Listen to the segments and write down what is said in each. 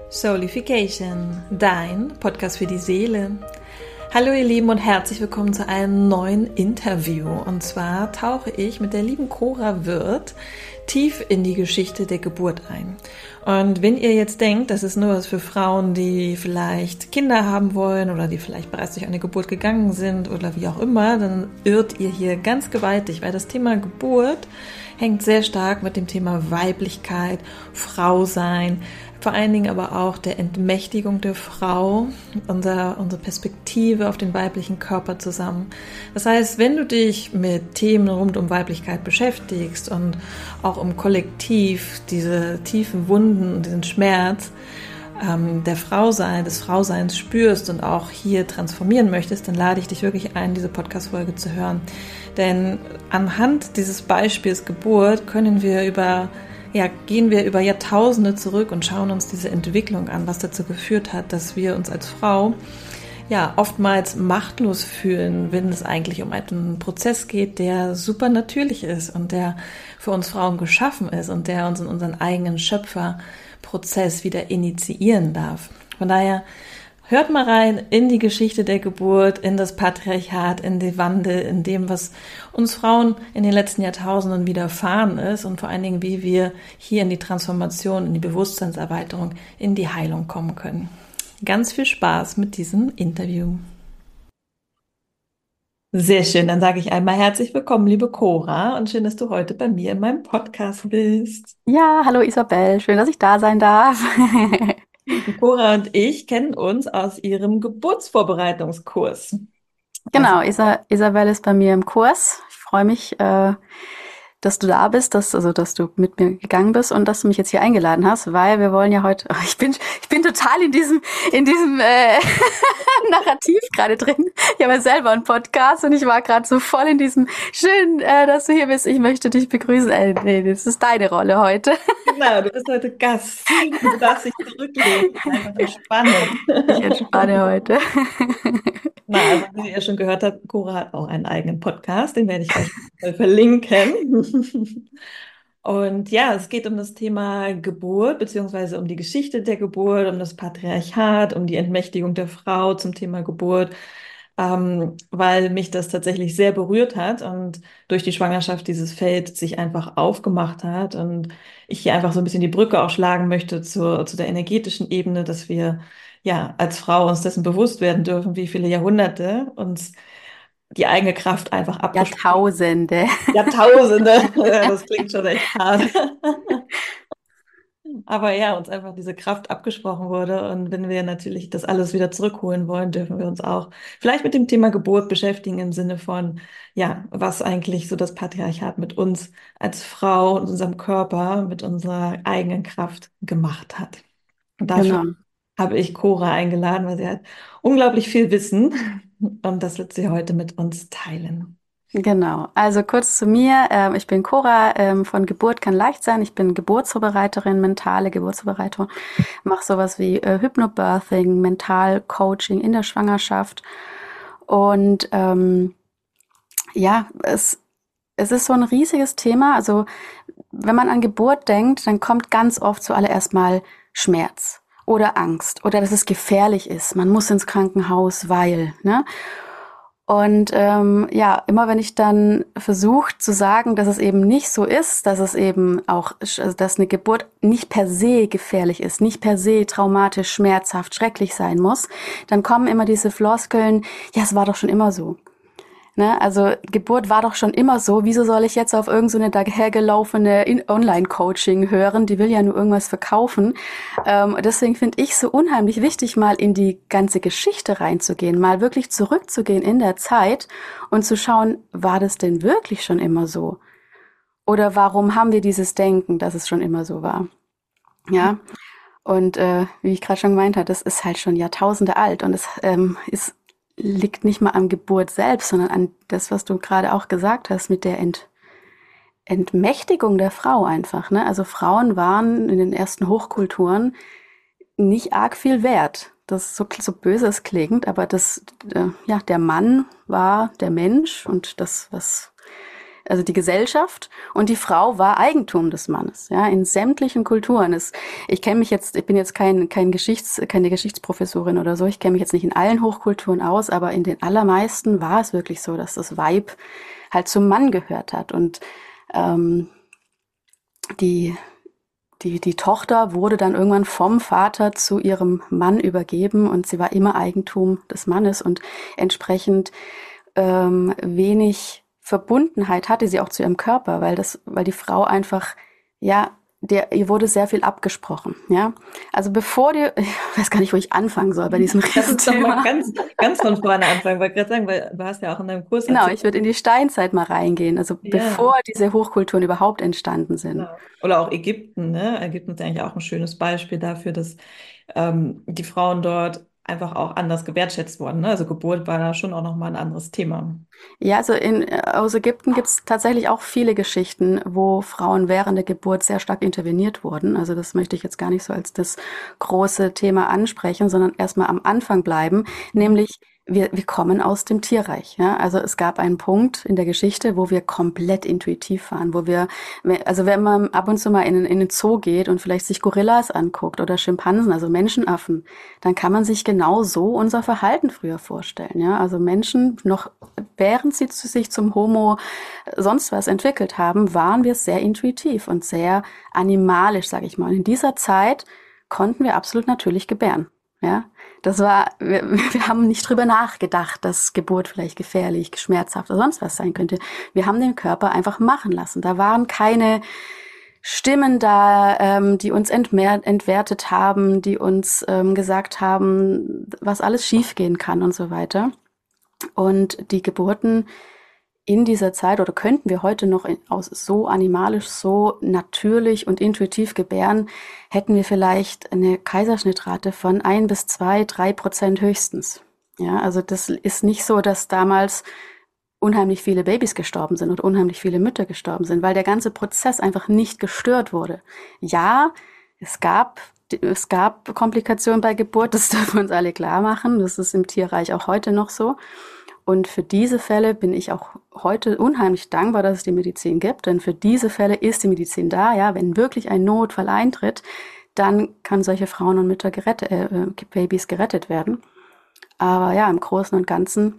Soulification, dein Podcast für die Seele. Hallo ihr Lieben und herzlich willkommen zu einem neuen Interview. Und zwar tauche ich mit der lieben Cora Wirth tief in die Geschichte der Geburt ein. Und wenn ihr jetzt denkt, das ist nur was für Frauen, die vielleicht Kinder haben wollen oder die vielleicht bereits durch eine Geburt gegangen sind oder wie auch immer, dann irrt ihr hier ganz gewaltig, weil das Thema Geburt hängt sehr stark mit dem Thema Weiblichkeit, Frausein, vor allen Dingen aber auch der Entmächtigung der Frau, unsere Perspektive auf den weiblichen Körper zusammen. Das heißt, wenn du dich mit Themen rund um Weiblichkeit beschäftigst und auch im Kollektiv diese tiefen Wunden und diesen Schmerz des Frauseins spürst und auch hier transformieren möchtest, dann lade ich dich wirklich ein, diese Podcast-Folge zu hören. Denn anhand dieses Beispiels Geburt gehen wir über Jahrtausende zurück und schauen uns diese Entwicklung an, was dazu geführt hat, dass wir uns als Frau oftmals machtlos fühlen, wenn es eigentlich um einen Prozess geht, der super natürlich ist und der für uns Frauen geschaffen ist und der uns in unseren eigenen Schöpferprozess wieder initiieren darf. Von daher hört mal rein in die Geschichte der Geburt, in das Patriarchat, in die Wandel, in dem, was uns Frauen in den letzten Jahrtausenden widerfahren ist und vor allen Dingen, wie wir hier in die Transformation, in die Bewusstseinserweiterung, in die Heilung kommen können. Ganz viel Spaß mit diesem Interview. Sehr schön, dann sage ich einmal herzlich willkommen, liebe Cora, und schön, dass du heute bei mir in meinem Podcast bist. Ja, hallo Isabel, schön, dass ich da sein darf. Cora und ich kennen uns aus ihrem Geburtsvorbereitungskurs. Genau, Isabel ist bei mir im Kurs. Ich freue mich, dass du da bist, dass du mit mir gegangen bist und dass du mich jetzt hier eingeladen hast, weil wir wollen ja heute, ich bin total in diesem Narrativ gerade drin. Ich habe ja selber einen Podcast und ich war gerade so voll in diesem, schön, dass du hier bist, ich möchte dich begrüßen. Nee, das ist deine Rolle heute. Genau, du bist heute Gast. Du darfst dich zurücklehnen, einfach entspannen. Ich entspanne heute. Also wie ihr schon gehört habt, Cora hat auch einen eigenen Podcast, den werde ich gleich mal verlinken. Und ja, es geht um das Thema Geburt, beziehungsweise um die Geschichte der Geburt, um das Patriarchat, um die Entmächtigung der Frau zum Thema Geburt, weil mich das tatsächlich sehr berührt hat und durch die Schwangerschaft dieses Feld sich einfach aufgemacht hat und ich hier einfach so ein bisschen die Brücke auch schlagen möchte zu der energetischen Ebene, dass wir als Frau uns dessen bewusst werden dürfen, wie viele Jahrhunderte uns die eigene Kraft einfach abgesprochen. Jahrtausende. Jahrtausende, das klingt schon echt hart. Aber ja, uns einfach diese Kraft abgesprochen wurde. Und wenn wir natürlich das alles wieder zurückholen wollen, dürfen wir uns auch vielleicht mit dem Thema Geburt beschäftigen im Sinne von, was eigentlich so das Patriarchat mit uns als Frau und unserem Körper, mit unserer eigenen Kraft gemacht hat. Und dafür Genau. habe ich Cora eingeladen, weil sie hat unglaublich viel Wissen und das wird sie heute mit uns teilen. Genau. Also kurz zu mir. Ich bin Cora, von Geburt kann leicht sein. Ich bin Geburtsvorbereiterin, mentale Geburtsvorbereitung. Mache sowas wie Hypnobirthing, Mentalcoaching in der Schwangerschaft. Und es ist so ein riesiges Thema. Also wenn man an Geburt denkt, dann kommt ganz oft zuallererst mal Schmerz oder Angst oder dass es gefährlich ist. Man muss ins Krankenhaus, weil, ne? Und immer wenn ich dann versuche zu sagen, dass es eben nicht so ist, dass es eben auch, dass eine Geburt nicht per se gefährlich ist, nicht per se traumatisch, schmerzhaft, schrecklich sein muss, dann kommen immer diese Floskeln, ja, es war doch schon immer so. Ne? Also Geburt war doch schon immer so, wieso soll ich jetzt auf irgendeine dahergelaufene Online-Coaching hören, die will ja nur irgendwas verkaufen. Deswegen finde ich so unheimlich wichtig, mal in die ganze Geschichte reinzugehen, mal wirklich zurückzugehen in der Zeit und zu schauen, war das denn wirklich schon immer so? Oder warum haben wir dieses Denken, dass es schon immer so war? Ja, und wie ich gerade schon gemeint habe, das ist halt schon Jahrtausende alt und es liegt nicht mal an Geburt selbst, sondern an das, was du gerade auch gesagt hast mit der Entmächtigung der Frau einfach. Ne? Also Frauen waren in den ersten Hochkulturen nicht arg viel wert. Das ist so böse es klingt, aber der Mann war der Mensch und das, was also die Gesellschaft, und die Frau war Eigentum des Mannes, ja, in sämtlichen Kulturen. Ich bin jetzt keine Geschichtsprofessorin oder so, ich kenne mich jetzt nicht in allen Hochkulturen aus, aber in den allermeisten war es wirklich so, dass das Weib halt zum Mann gehört hat. Und die Tochter wurde dann irgendwann vom Vater zu ihrem Mann übergeben und sie war immer Eigentum des Mannes und entsprechend wenig Verbundenheit hatte sie auch zu ihrem Körper, weil die Frau einfach, ja, ihr wurde sehr viel abgesprochen, ja. Also ich weiß gar nicht, wo ich anfangen soll bei diesem Lass uns doch mal Riesenthema. ganz von vorne anfangen, weil gerade sagen, weil du hast ja auch in deinem Kurs Genau, erzählt. ich würde in die Steinzeit mal reingehen, also Ja, bevor diese Hochkulturen überhaupt entstanden sind. genau. Oder auch Ägypten, ne? Ägypten ist ja eigentlich auch ein schönes Beispiel dafür, dass die Frauen dort einfach auch anders gewertschätzt wurden. Ne? Also Geburt war da schon auch nochmal ein anderes Thema. Ja, also aus Ägypten gibt es tatsächlich auch viele Geschichten, wo Frauen während der Geburt sehr stark interveniert wurden. Also das möchte ich jetzt gar nicht so als das große Thema ansprechen, sondern erstmal am Anfang bleiben, nämlich wir kommen aus dem Tierreich. Ja? Also es gab einen Punkt in der Geschichte, wo wir komplett intuitiv waren, also wenn man ab und zu mal in den Zoo geht und vielleicht sich Gorillas anguckt oder Schimpansen, also Menschenaffen, dann kann man sich genau so unser Verhalten früher vorstellen. Ja? Also Menschen noch während sie sich zum Homo sonst was entwickelt haben, waren wir sehr intuitiv und sehr animalisch, sage ich mal. Und in dieser Zeit konnten wir absolut natürlich gebären. Ja, wir haben nicht drüber nachgedacht, dass Geburt vielleicht gefährlich, schmerzhaft oder sonst was sein könnte. Wir haben den Körper einfach machen lassen. Da waren keine Stimmen da, die uns entwertet haben, die uns gesagt haben, was alles schiefgehen kann und so weiter. Und die Geburten in dieser Zeit oder könnten wir heute noch aus so animalisch, so natürlich und intuitiv gebären, hätten wir vielleicht eine Kaiserschnittrate von 1 bis 2, 3% höchstens. Ja, also das ist nicht so, dass damals unheimlich viele Babys gestorben sind und unheimlich viele Mütter gestorben sind, weil der ganze Prozess einfach nicht gestört wurde. Ja, es gab Komplikationen bei Geburt, das dürfen wir uns alle klar machen. Das ist im Tierreich auch heute noch so. Und für diese Fälle bin ich auch heute unheimlich dankbar, dass es die Medizin gibt, denn für diese Fälle ist die Medizin da. Ja, wenn wirklich ein Notfall eintritt, dann kann solche Frauen und Mütter Babys gerettet werden. Aber ja, im Großen und Ganzen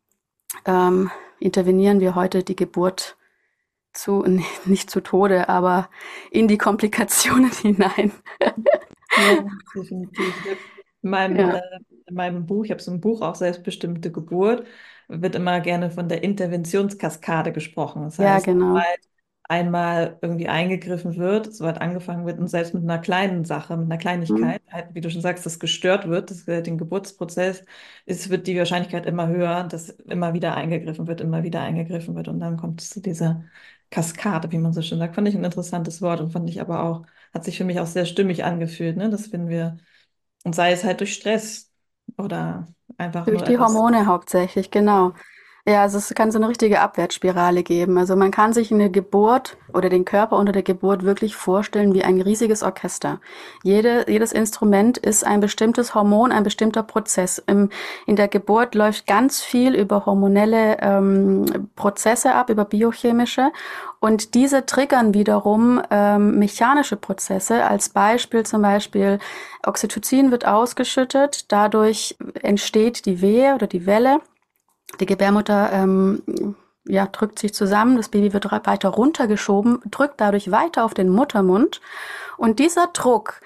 intervenieren wir heute die Geburt nicht zu Tode, aber in die Komplikationen hinein. Ja, definitiv. In meinem, Ja, äh, in meinem Buch, ich habe so ein Buch auch Selbstbestimmte Geburt, wird immer gerne von der Interventionskaskade gesprochen. Das ja, heißt, genau. sobald einmal irgendwie eingegriffen wird, soweit angefangen wird und selbst mit einer kleinen Sache, mit einer Hm. Kleinigkeit, halt, wie du schon sagst, das gestört wird, den Geburtsprozess, wird die Wahrscheinlichkeit immer höher, dass immer wieder eingegriffen wird und dann kommt es zu dieser Kaskade, wie man so schön sagt. Fand ich ein interessantes Wort und fand ich aber auch, hat sich für mich auch sehr stimmig angefühlt, ne? Das finden wir, und sei es halt durch Stress oder einfach Durch nur die etwas. Hormone hauptsächlich, genau. Ja, also es kann so eine richtige Abwärtsspirale geben. Also man kann sich eine Geburt oder den Körper unter der Geburt wirklich vorstellen wie ein riesiges Orchester. Jedes Instrument ist ein bestimmtes Hormon, ein bestimmter Prozess. In der Geburt läuft ganz viel über hormonelle Prozesse ab, über biochemische. Und diese triggern wiederum mechanische Prozesse. Als Beispiel zum Beispiel Oxytocin wird ausgeschüttet, dadurch entsteht die Wehe oder die Welle. Die Gebärmutter drückt sich zusammen, das Baby wird weiter runtergeschoben, drückt dadurch weiter auf den Muttermund. Und dieser Druck,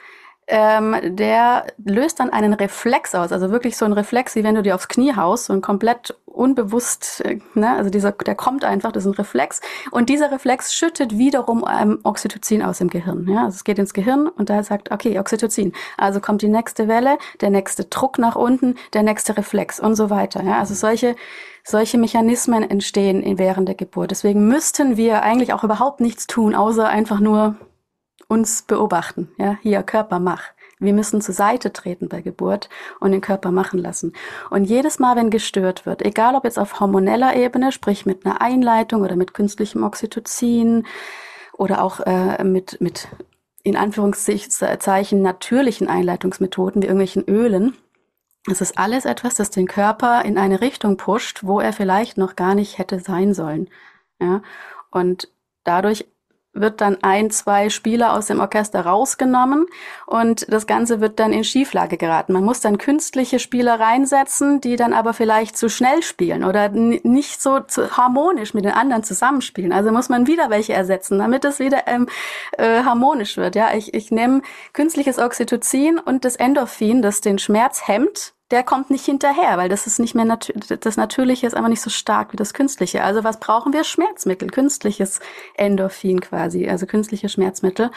der löst dann einen Reflex aus, also wirklich so ein Reflex, wie wenn du dir aufs Knie haust, so ein komplett unbewusst, ne? Also der kommt einfach, das ist ein Reflex. Und dieser Reflex schüttet wiederum Oxytocin aus im Gehirn. Ja? Also es geht ins Gehirn und da sagt, okay, Oxytocin. Also kommt die nächste Welle, der nächste Druck nach unten, der nächste Reflex und so weiter. Ja? Also solche Mechanismen entstehen während der Geburt. Deswegen müssten wir eigentlich auch überhaupt nichts tun, außer einfach nur uns beobachten. Ja, hier, Körper, mach. Wir müssen zur Seite treten bei Geburt und den Körper machen lassen. Und jedes Mal, wenn gestört wird, egal ob jetzt auf hormoneller Ebene, sprich mit einer Einleitung oder mit künstlichem Oxytocin oder auch mit in Anführungszeichen natürlichen Einleitungsmethoden wie irgendwelchen Ölen, es ist alles etwas, das den Körper in eine Richtung pusht, wo er vielleicht noch gar nicht hätte sein sollen. Ja. Und dadurch wird dann 1, 2 Spieler aus dem Orchester rausgenommen und das Ganze wird dann in Schieflage geraten. Man muss dann künstliche Spieler reinsetzen, die dann aber vielleicht zu schnell spielen oder nicht so harmonisch mit den anderen zusammenspielen. Also muss man wieder welche ersetzen, damit es wieder harmonisch wird. Ja, ich nehme künstliches Oxytocin und das Endorphin, das den Schmerz hemmt, der kommt nicht hinterher, weil das ist nicht mehr das Natürliche ist einfach nicht so stark wie das Künstliche. Also was brauchen wir? Schmerzmittel, künstliches Endorphin quasi, also künstliche Schmerzmittel.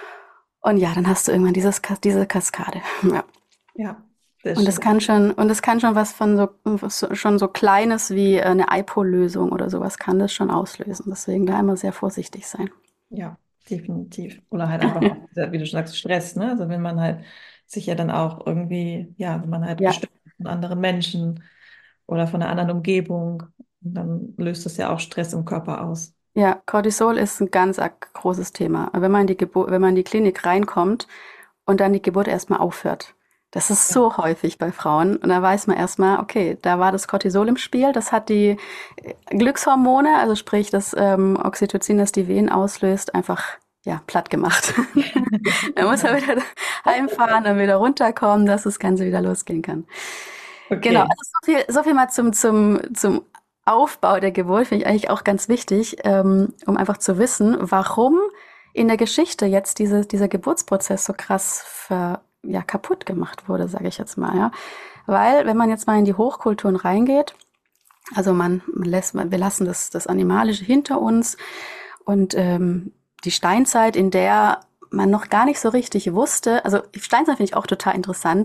Und ja, dann hast du irgendwann diese Kaskade. Ja. Ja, sehr Und das kann schon was von schon so Kleines wie eine IPO-Lösung oder sowas kann das schon auslösen. Deswegen da immer sehr vorsichtig sein. Ja, definitiv. Oder halt einfach auch, wie du schon sagst, Stress, ne? Also wenn man halt sich ja dann auch irgendwie, ja, wenn man halt Ja. gestört wird von anderen Menschen oder von einer anderen Umgebung, dann löst das ja auch Stress im Körper aus. Ja, Cortisol ist ein ganz großes Thema. Wenn man wenn man in die Klinik reinkommt und dann die Geburt erstmal aufhört. Das ist so häufig bei Frauen. Und da weiß man erstmal, okay, da war das Cortisol im Spiel. Das hat die Glückshormone, also sprich das Oxytocin, das die Wehen auslöst, einfach ja, platt gemacht. Dann muss er wieder heimfahren, dann wieder runterkommen, dass das Ganze wieder losgehen kann. Okay. Genau, also so viel mal zum Aufbau der Geburt finde ich eigentlich auch ganz wichtig, um einfach zu wissen, warum in der Geschichte jetzt dieser Geburtsprozess so krass kaputt gemacht wurde, sage ich jetzt mal. Ja. Weil, wenn man jetzt mal in die Hochkulturen reingeht, also wir lassen das Animalische hinter uns und die Steinzeit, in der man noch gar nicht so richtig wusste, also Steinzeit finde ich auch total interessant,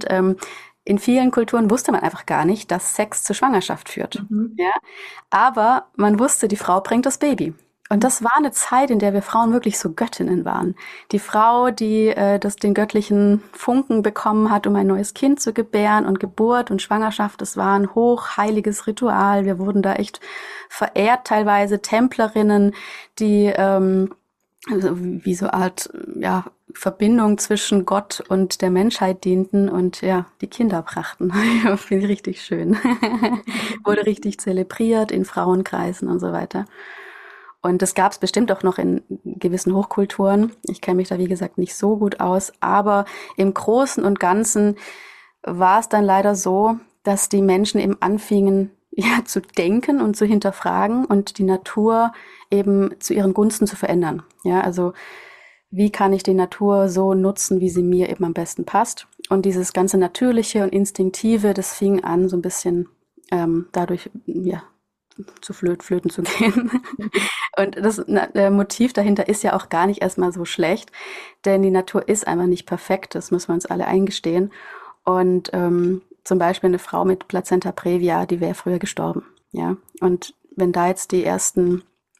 in vielen Kulturen wusste man einfach gar nicht, dass Sex zur Schwangerschaft führt. Ja? Aber man wusste, die Frau bringt das Baby. Und das war eine Zeit, in der wir Frauen wirklich so Göttinnen waren. Die Frau, die den göttlichen Funken bekommen hat, um ein neues Kind zu gebären, und Geburt und Schwangerschaft, das war ein hochheiliges Ritual. Wir wurden da echt verehrt, teilweise Templerinnen, die also wie so Art Verbindung zwischen Gott und der Menschheit dienten und ja, die Kinder brachten. Finde ich richtig schön. Wurde richtig zelebriert in Frauenkreisen und so weiter. Und das gab es bestimmt auch noch in gewissen Hochkulturen. Ich kenne mich da, wie gesagt, nicht so gut aus. Aber im Großen und Ganzen war es dann leider so, dass die Menschen eben anfingen, ja, zu denken und zu hinterfragen und die Natur eben zu ihren Gunsten zu verändern. Ja, also wie kann ich die Natur so nutzen, wie sie mir eben am besten passt? Und dieses ganze Natürliche und Instinktive, das fing an, so ein bisschen dadurch, ja, zu flöten zu gehen. Und das Motiv dahinter ist ja auch gar nicht erstmal so schlecht, denn die Natur ist einfach nicht perfekt, das müssen wir uns alle eingestehen. Und zum Beispiel eine Frau mit Plazenta previa, die wäre früher gestorben. Ja? Und wenn da jetzt die ersten,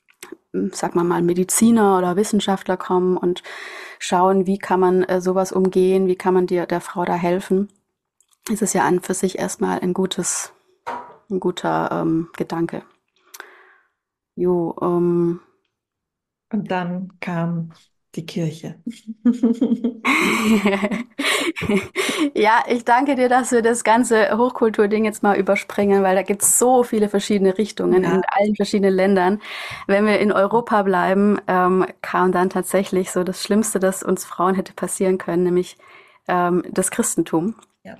sag mal Mediziner oder Wissenschaftler kommen und schauen, wie kann man sowas umgehen, wie kann man der Frau da helfen, ist es ja an für sich erstmal ein guter Gedanke. Jo, Und dann kam die Kirche. Ja, ich danke dir, dass wir das ganze Hochkulturding jetzt mal überspringen, weil da gibt es so viele verschiedene Richtungen in allen verschiedenen Ländern. Wenn wir in Europa bleiben, kam dann tatsächlich so das Schlimmste, das uns Frauen hätte passieren können, nämlich das Christentum. Ja.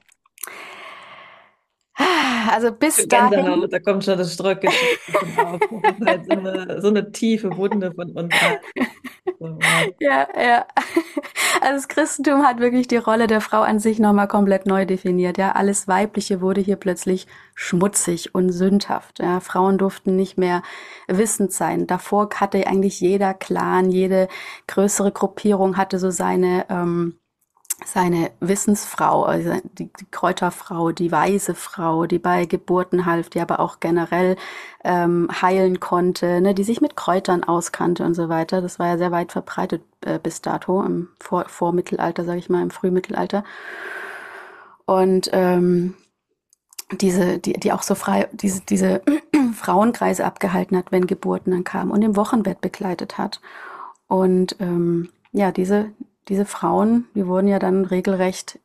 Also bis dahin. Da kommt schon das Ströcke auf. Das ist halt so eine tiefe Wunde von uns. Ja. Also das Christentum hat wirklich die Rolle der Frau an sich nochmal komplett neu definiert. Ja, alles Weibliche wurde hier plötzlich schmutzig und sündhaft. Ja, Frauen durften nicht mehr wissend sein. Davor hatte eigentlich jeder Clan, jede größere Gruppierung hatte so seine Wissensfrau, also die Kräuterfrau, die weise Frau, die bei Geburten half, die aber auch generell heilen konnte, ne, die sich mit Kräutern auskannte und so weiter. Das war ja sehr weit verbreitet bis dato, im Vormittelalter, sage ich mal, im Frühmittelalter. Und die auch so frei diese Frauenkreise abgehalten hat, wenn Geburten dann kamen und im Wochenbett begleitet hat. Und diese Frauen, die wurden ja dann regelrecht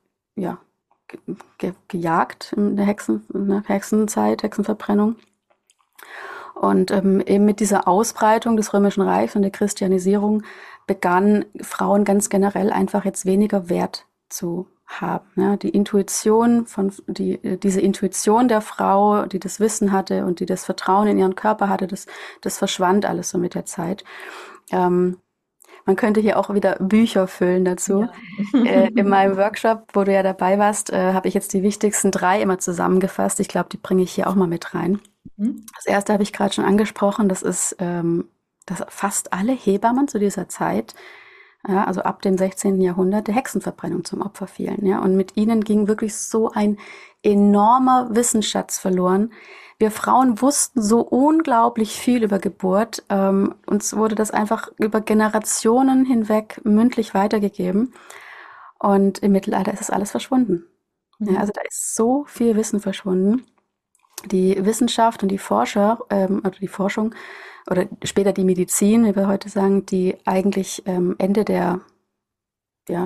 gejagt in der Hexenzeit, Hexenverbrennung. Und eben mit dieser Ausbreitung des Römischen Reichs und der Christianisierung begannen Frauen ganz generell einfach jetzt weniger Wert zu haben. Ja, diese Intuition der Frau, die das Wissen hatte und die das Vertrauen in ihren Körper hatte, das verschwand alles so mit der Zeit. Man könnte hier auch wieder Bücher füllen dazu. Ja. In meinem Workshop, wo du ja dabei warst, habe ich jetzt die wichtigsten 3 immer zusammengefasst. Ich glaube, die bringe ich hier auch mal mit rein. Das erste habe ich gerade schon angesprochen, das ist, dass fast alle Hebammen zu dieser Zeit, ja, also ab dem 16. Jahrhundert, der Hexenverbrennung zum Opfer fielen. Ja, und mit ihnen ging wirklich so ein enormer Wissensschatz verloren. Wir Frauen wussten so unglaublich viel über Geburt. Uns wurde das einfach über Generationen hinweg mündlich weitergegeben. Und im Mittelalter ist das alles verschwunden. Ja, also da ist so viel Wissen verschwunden. Die Wissenschaft und die Forscher, oder die Forschung, oder später die Medizin, wie wir heute sagen, die eigentlich Ende der, ja,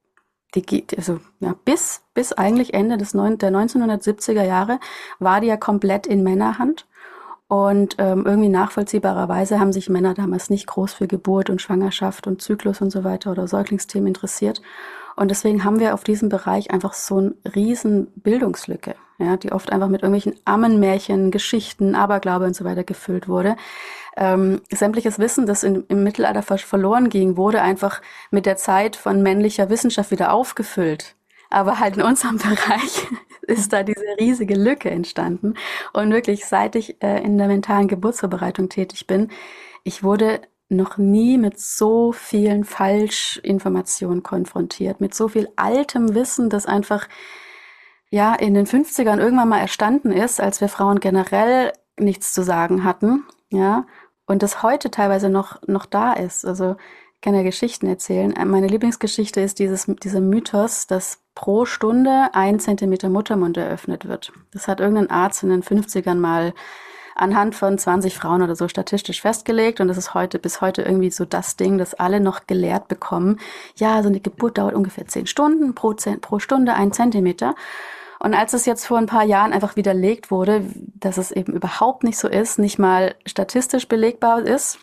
bis eigentlich Ende der 1970er Jahre war die ja komplett in Männerhand. Und irgendwie nachvollziehbarerweise haben sich Männer damals nicht groß für Geburt und Schwangerschaft und Zyklus und so weiter oder Säuglingsthemen interessiert. Und deswegen haben wir auf diesem Bereich einfach so eine riesen Bildungslücke, ja, die oft einfach mit irgendwelchen Ammenmärchen, Geschichten, Aberglaube und so weiter gefüllt wurde. Sämtliches Wissen, das im Mittelalter verloren ging, wurde einfach mit der Zeit von männlicher Wissenschaft wieder aufgefüllt. Aber halt in unserem Bereich ist da diese riesige Lücke entstanden. Und wirklich, seit ich in der mentalen Geburtsvorbereitung tätig bin, ich wurde noch nie mit so vielen Falschinformationen konfrontiert, mit so viel altem Wissen, das einfach ja in den 50ern irgendwann mal erstanden ist, als wir Frauen generell nichts zu sagen hatten, ja, und das heute teilweise noch da ist. Also ich kann ja Geschichten erzählen. Meine Lieblingsgeschichte ist dieser Mythos, dass pro Stunde 1 Zentimeter Muttermund eröffnet wird. Das hat irgendein Arzt in den 50ern mal anhand von 20 Frauen oder so statistisch festgelegt, und das ist bis heute irgendwie so das Ding, das alle noch gelehrt bekommen. Ja, so eine Geburt dauert ungefähr 10 Stunden, pro Stunde 1 Zentimeter. Und als es jetzt vor ein paar Jahren einfach widerlegt wurde, dass es eben überhaupt nicht so ist, nicht mal statistisch belegbar ist,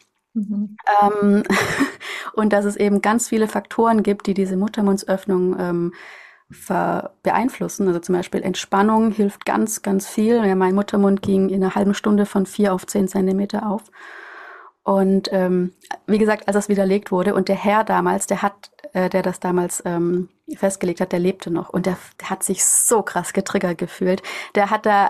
und dass es eben ganz viele Faktoren gibt, die diese Muttermundsöffnung beeinflussen. Also zum Beispiel Entspannung hilft ganz, ganz viel. Ja, mein Muttermund ging in einer halben Stunde von 4 auf 10 Zentimeter auf. Und wie gesagt, als das widerlegt wurde, und der Herr damals, der das damals festgelegt hat, der lebte noch, und der hat sich so krass getriggert gefühlt. Der hat da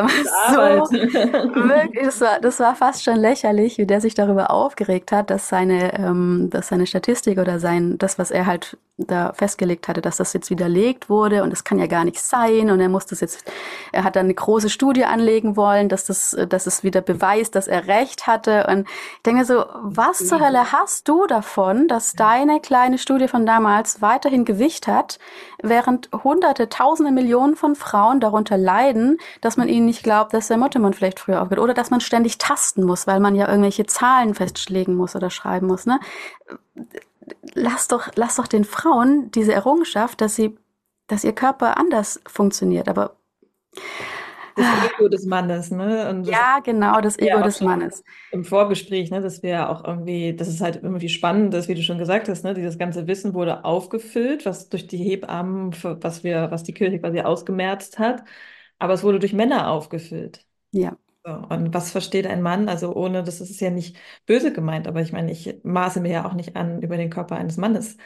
wirklich, das war fast schon lächerlich, wie der sich darüber aufgeregt hat, dass seine Statistik oder das, was er halt da festgelegt hatte, dass das jetzt widerlegt wurde, und das kann ja gar nicht sein, und er hat dann eine große Studie anlegen wollen, dass es wieder beweist, dass er recht hatte. Und ich denke mir so, was zur Hölle hast du davon, dass deine kleine Studie von damals weiterhin Gewicht hat, während Hunderte, Tausende, Millionen von Frauen darunter leiden, dass man ihnen nicht glaubt, dass der Muttermund vielleicht früher aufgeht, oder dass man ständig tasten muss, weil man ja irgendwelche Zahlen festlegen muss oder schreiben muss, ne? Lass doch den Frauen diese Errungenschaft, dass ihr Körper anders funktioniert. Aber das Ego des Mannes, ne? Und ja, genau, das Ego des Mannes. Im Vorgespräch, ne, dass wir auch irgendwie, dass es halt irgendwie spannend ist, wie du schon gesagt hast, ne? Dieses ganze Wissen wurde aufgefüllt, was durch die Hebammen, was die Kirche quasi ausgemerzt hat, aber es wurde durch Männer aufgefüllt. Ja. So, und was versteht ein Mann? Also das ist ja nicht böse gemeint, aber ich meine, ich maße mir ja auch nicht an, über den Körper eines Mannes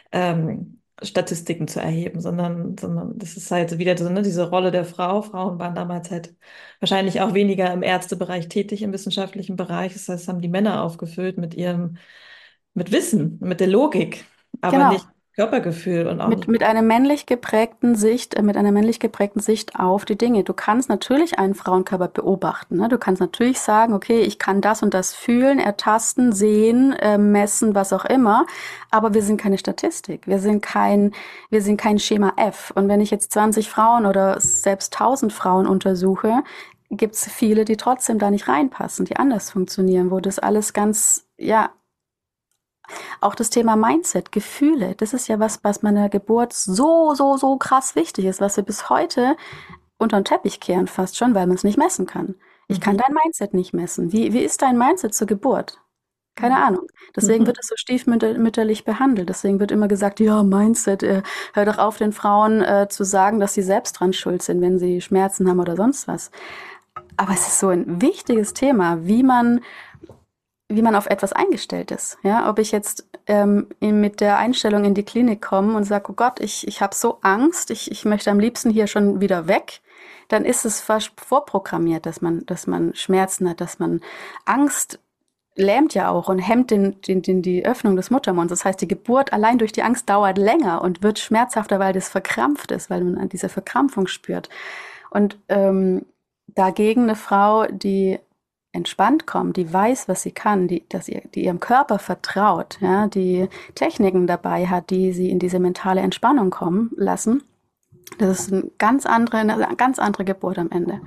Statistiken zu erheben, sondern das ist halt wieder so, ne, diese Rolle der Frau. Frauen waren damals halt wahrscheinlich auch weniger im Ärztebereich tätig, im wissenschaftlichen Bereich. Das heißt, haben die Männer aufgefüllt mit Wissen, mit der Logik, aber Genau. nicht Körpergefühl und auch nicht. Mit einer männlich geprägten Sicht auf die Dinge. Du kannst natürlich einen Frauenkörper beobachten, ne? Du kannst natürlich sagen, okay, ich kann das und das fühlen, ertasten, sehen, messen, was auch immer. Aber wir sind keine Statistik. Wir sind kein Schema F. Und wenn ich jetzt 20 Frauen oder selbst 1000 Frauen untersuche, gibt's viele, die trotzdem da nicht reinpassen, die anders funktionieren, wo das alles ganz, ja, auch das Thema Mindset, Gefühle, das ist ja was bei der Geburt so krass wichtig ist, was wir bis heute unter den Teppich kehren fast schon, weil man es nicht messen kann. Ich kann dein Mindset nicht messen. Wie ist dein Mindset zur Geburt? Keine Ahnung. Deswegen wird es so stiefmütterlich behandelt. Deswegen wird immer gesagt, ja, Mindset, hör doch auf, den Frauen zu sagen, dass sie selbst dran schuld sind, wenn sie Schmerzen haben oder sonst was. Aber es ist so ein wichtiges Thema, wie man auf etwas eingestellt ist. Ja, ob ich jetzt mit der Einstellung in die Klinik komme und sage, oh Gott, ich habe so Angst, ich möchte am liebsten hier schon wieder weg, dann ist es fast vorprogrammiert, dass man Schmerzen hat, dass man Angst lähmt ja auch und hemmt die Öffnung des Muttermunds. Das heißt, die Geburt allein durch die Angst dauert länger und wird schmerzhafter, weil das verkrampft ist, weil man diese Verkrampfung spürt. Und dagegen eine Frau, die entspannt kommt, die weiß, was sie kann, die ihrem Körper vertraut, ja, die Techniken dabei hat, die sie in diese mentale Entspannung kommen lassen, das ist eine ganz andere Geburt am Ende.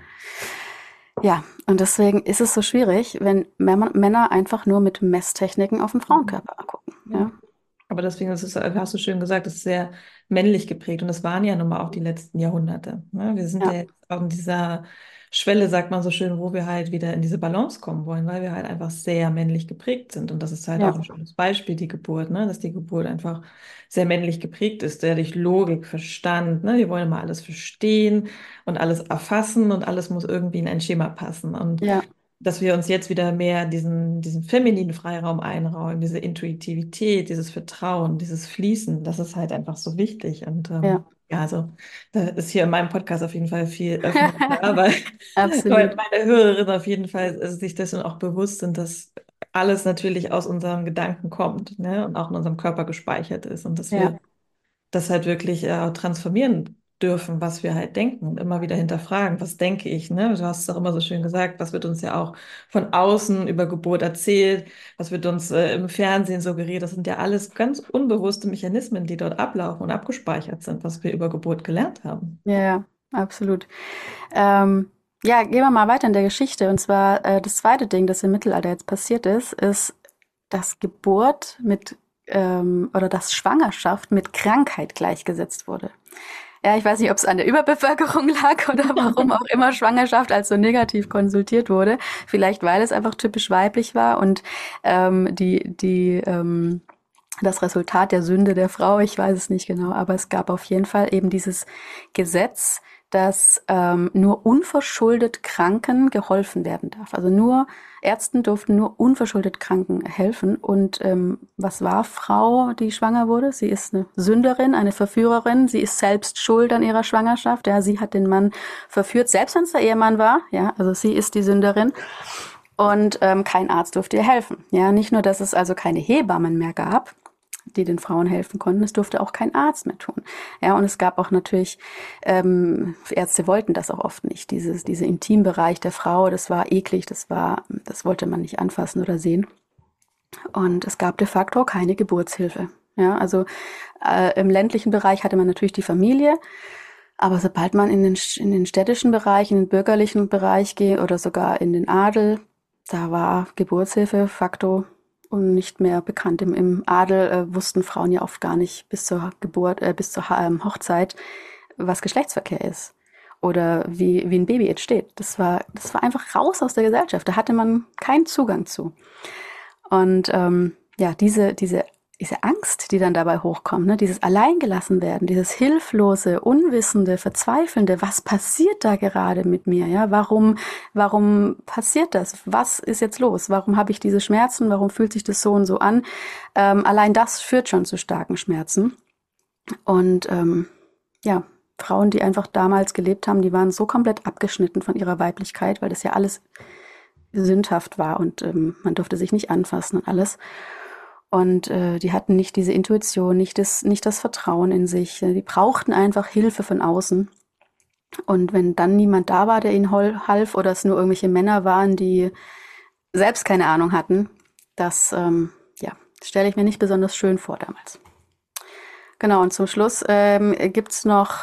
Ja, und deswegen ist es so schwierig, wenn Männer einfach nur mit Messtechniken auf den Frauenkörper gucken. Ja. Aber deswegen ist es, hast du schön gesagt, es ist sehr männlich geprägt. Und das waren ja nun mal auch die letzten Jahrhunderte. Ne? Wir sind ja jetzt auf dieser Schwelle, sagt man so schön, wo wir halt wieder in diese Balance kommen wollen, weil wir halt einfach sehr männlich geprägt sind. Und das ist halt auch ein schönes Beispiel, die Geburt, ne? Dass die Geburt einfach sehr männlich geprägt ist, sehr durch Logik, Verstand. Ne? Wir wollen immer alles verstehen und alles erfassen und alles muss irgendwie in ein Schema passen. Und dass wir uns jetzt wieder mehr diesen femininen Freiraum einräumen, diese Intuitivität, dieses Vertrauen, dieses Fließen, das ist halt einfach so wichtig. Und also da ist hier in meinem Podcast auf jeden Fall viel Öffnung da, weil meine Hörerinnen auf jeden Fall sich dessen auch bewusst sind, dass alles natürlich aus unseren Gedanken kommt, ne? Und auch in unserem Körper gespeichert ist und dass wir das halt wirklich transformieren dürfen, was wir halt denken und immer wieder hinterfragen, was denke ich, ne? Du hast es auch immer so schön gesagt, was wird uns ja auch von außen über Geburt erzählt, was wird uns im Fernsehen suggeriert, das sind ja alles ganz unbewusste Mechanismen, die dort ablaufen und abgespeichert sind, was wir über Geburt gelernt haben. Ja, absolut. Gehen wir mal weiter in der Geschichte. Und zwar das zweite Ding, das im Mittelalter jetzt passiert ist, dass Geburt oder dass Schwangerschaft mit Krankheit gleichgesetzt wurde. Ja, ich weiß nicht, ob es an der Überbevölkerung lag oder warum auch immer Schwangerschaft als so negativ konsultiert wurde. Vielleicht, weil es einfach typisch weiblich war und das Resultat der Sünde der Frau, ich weiß es nicht genau, aber es gab auf jeden Fall eben dieses Gesetz, dass nur unverschuldet Kranken geholfen werden darf. Also nur Ärzten durften nur unverschuldet Kranken helfen. Und was war Frau, die schwanger wurde? Sie ist eine Sünderin, eine Verführerin. Sie ist selbst schuld an ihrer Schwangerschaft. Ja, sie hat den Mann verführt, selbst wenn es der Ehemann war. Ja, also sie ist die Sünderin. Und kein Arzt durfte ihr helfen. Ja, nicht nur, dass es also keine Hebammen mehr gab, die den Frauen helfen konnten. Es durfte auch kein Arzt mehr tun. Ja, und es gab auch natürlich, Ärzte wollten das auch oft nicht. Dieser Intimbereich der Frau, das war eklig, das wollte man nicht anfassen oder sehen. Und es gab de facto keine Geburtshilfe. Ja, also im ländlichen Bereich hatte man natürlich die Familie, aber sobald man in den städtischen Bereich, in den bürgerlichen Bereich geht oder sogar in den Adel, da war Geburtshilfe facto und nicht mehr bekannt. Im Adel wussten Frauen ja oft gar nicht bis zur Hochzeit, was Geschlechtsverkehr ist oder wie ein Baby entsteht. Das war einfach raus aus der Gesellschaft. Da hatte man keinen Zugang zu. Und diese Angst, die dann dabei hochkommt, ne, dieses Alleingelassenwerden, dieses hilflose, unwissende, verzweifelnde, was passiert da gerade mit mir? Ja, warum passiert das? Was ist jetzt los? Warum habe ich diese Schmerzen? Warum fühlt sich das so und so an? Allein das führt schon zu starken Schmerzen. Und Frauen, die einfach damals gelebt haben, die waren so komplett abgeschnitten von ihrer Weiblichkeit, weil das ja alles sündhaft war und man durfte sich nicht anfassen und alles. Und die hatten nicht diese Intuition, nicht das Vertrauen in sich. Die brauchten einfach Hilfe von außen. Und wenn dann niemand da war, der ihnen half, oder es nur irgendwelche Männer waren, die selbst keine Ahnung hatten, das stelle ich mir nicht besonders schön vor damals. Genau, und zum Schluss gibt's noch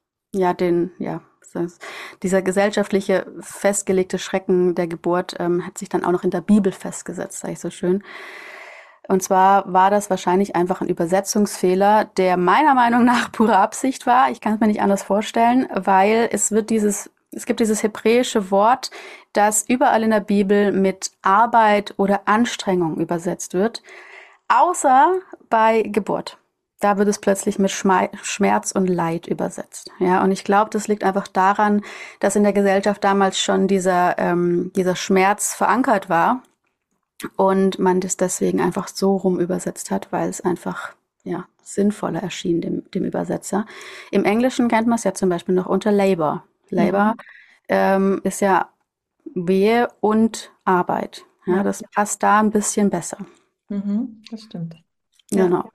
dieser gesellschaftliche festgelegte Schrecken der Geburt hat sich dann auch noch in der Bibel festgesetzt, sage ich so schön. Und zwar war das wahrscheinlich einfach ein Übersetzungsfehler, der meiner Meinung nach pure Absicht war. Ich kann es mir nicht anders vorstellen, weil es wird dieses Es gibt dieses hebräische Wort, das überall in der Bibel mit Arbeit oder Anstrengung übersetzt wird, außer bei Geburt. Da wird es plötzlich mit Schmerz und Leid übersetzt. Ja, und ich glaube, das liegt einfach daran, dass in der Gesellschaft damals schon dieser Schmerz verankert war und man das deswegen einfach so rum übersetzt hat, weil es einfach sinnvoller erschien dem Übersetzer. Im Englischen kennt man es ja zum Beispiel noch unter Labor. Labor ist ja Wehe und Arbeit. Ja, das passt da ein bisschen besser. Das stimmt. Genau.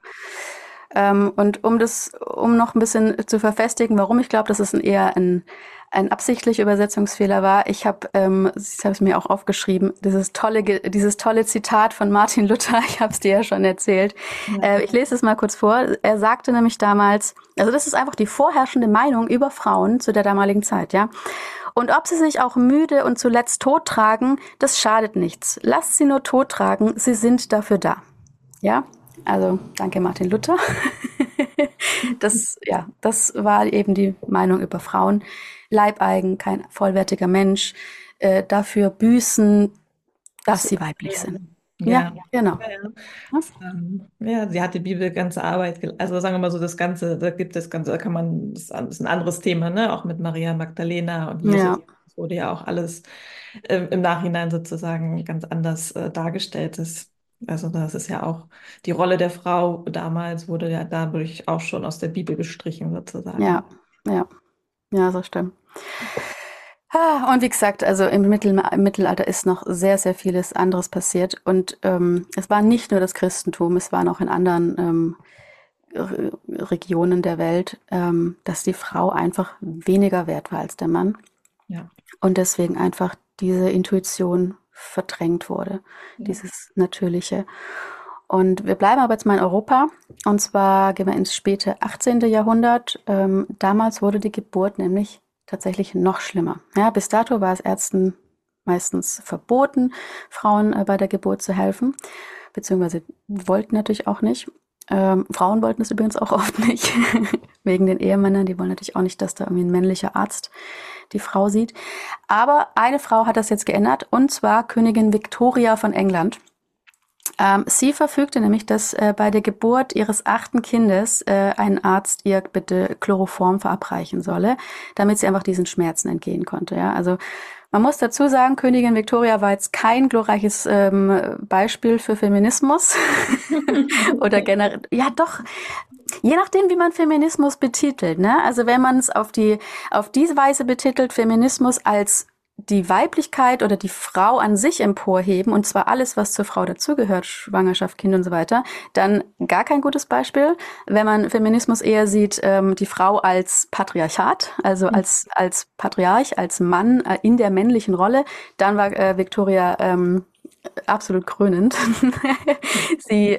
Und um noch ein bisschen zu verfestigen, warum ich glaube, dass es eher ein absichtlicher Übersetzungsfehler war, ich habe es mir auch aufgeschrieben, dieses tolle Zitat von Martin Luther, ich habe es dir ja schon erzählt. Ich lese es mal kurz vor. Er sagte nämlich damals, also das ist einfach die vorherrschende Meinung über Frauen zu der damaligen Zeit, ja. Und ob sie sich auch müde und zuletzt tottragen, das schadet nichts. Lasst sie nur tottragen, sie sind dafür da. Ja, also danke Martin Luther. Das war eben die Meinung über Frauen. Leibeigen, kein vollwertiger Mensch, dafür büßen, dass sie weiblich sind. Ja, genau. Ja, sie hat die Bibel ganze Arbeit, also sagen wir mal so, das Ganze, da gibt es Ganze, da kann man, das ist ein anderes Thema, ne? Auch mit Maria Magdalena und Jesus, das wurde ja auch alles im Nachhinein sozusagen ganz anders dargestellt. Also das ist ja auch, die Rolle der Frau damals wurde ja dadurch auch schon aus der Bibel gestrichen sozusagen. Ja, so stimmt. Und wie gesagt, also im Mittelalter ist noch sehr, sehr vieles anderes passiert. Und es war nicht nur das Christentum, es war noch in anderen Regionen der Welt, dass die Frau einfach weniger wert war als der Mann. Ja. Und deswegen einfach diese Intuition verdrängt wurde, dieses Natürliche. Und wir bleiben aber jetzt mal in Europa. Und zwar gehen wir ins späte 18. Jahrhundert. Damals wurde die Geburt nämlich tatsächlich noch schlimmer. Ja, bis dato war es Ärzten meistens verboten, Frauen bei der Geburt zu helfen, beziehungsweise wollten natürlich auch nicht. Frauen wollten es übrigens auch oft nicht, wegen den Ehemännern. Die wollen natürlich auch nicht, dass da irgendwie ein männlicher Arzt die Frau sieht. Aber eine Frau hat das jetzt geändert, und zwar Königin Victoria von England. Sie verfügte nämlich, dass bei der Geburt ihres 8. Kindes ein Arzt ihr bitte Chloroform verabreichen solle, damit sie einfach diesen Schmerzen entgehen konnte. Ja, also man muss dazu sagen, Königin Victoria war jetzt kein glorreiches Beispiel für Feminismus oder generell. Ja, doch. Je nachdem, wie man Feminismus betitelt, ne? Also wenn man es auf diese Weise betitelt, Feminismus als die Weiblichkeit oder die Frau an sich emporheben, und zwar alles, was zur Frau dazugehört, Schwangerschaft, Kind und so weiter, dann gar kein gutes Beispiel. Wenn man Feminismus eher sieht, die Frau als Patriarchat, also als Patriarch, als Mann in der männlichen Rolle, dann war Victoria absolut krönend. Sie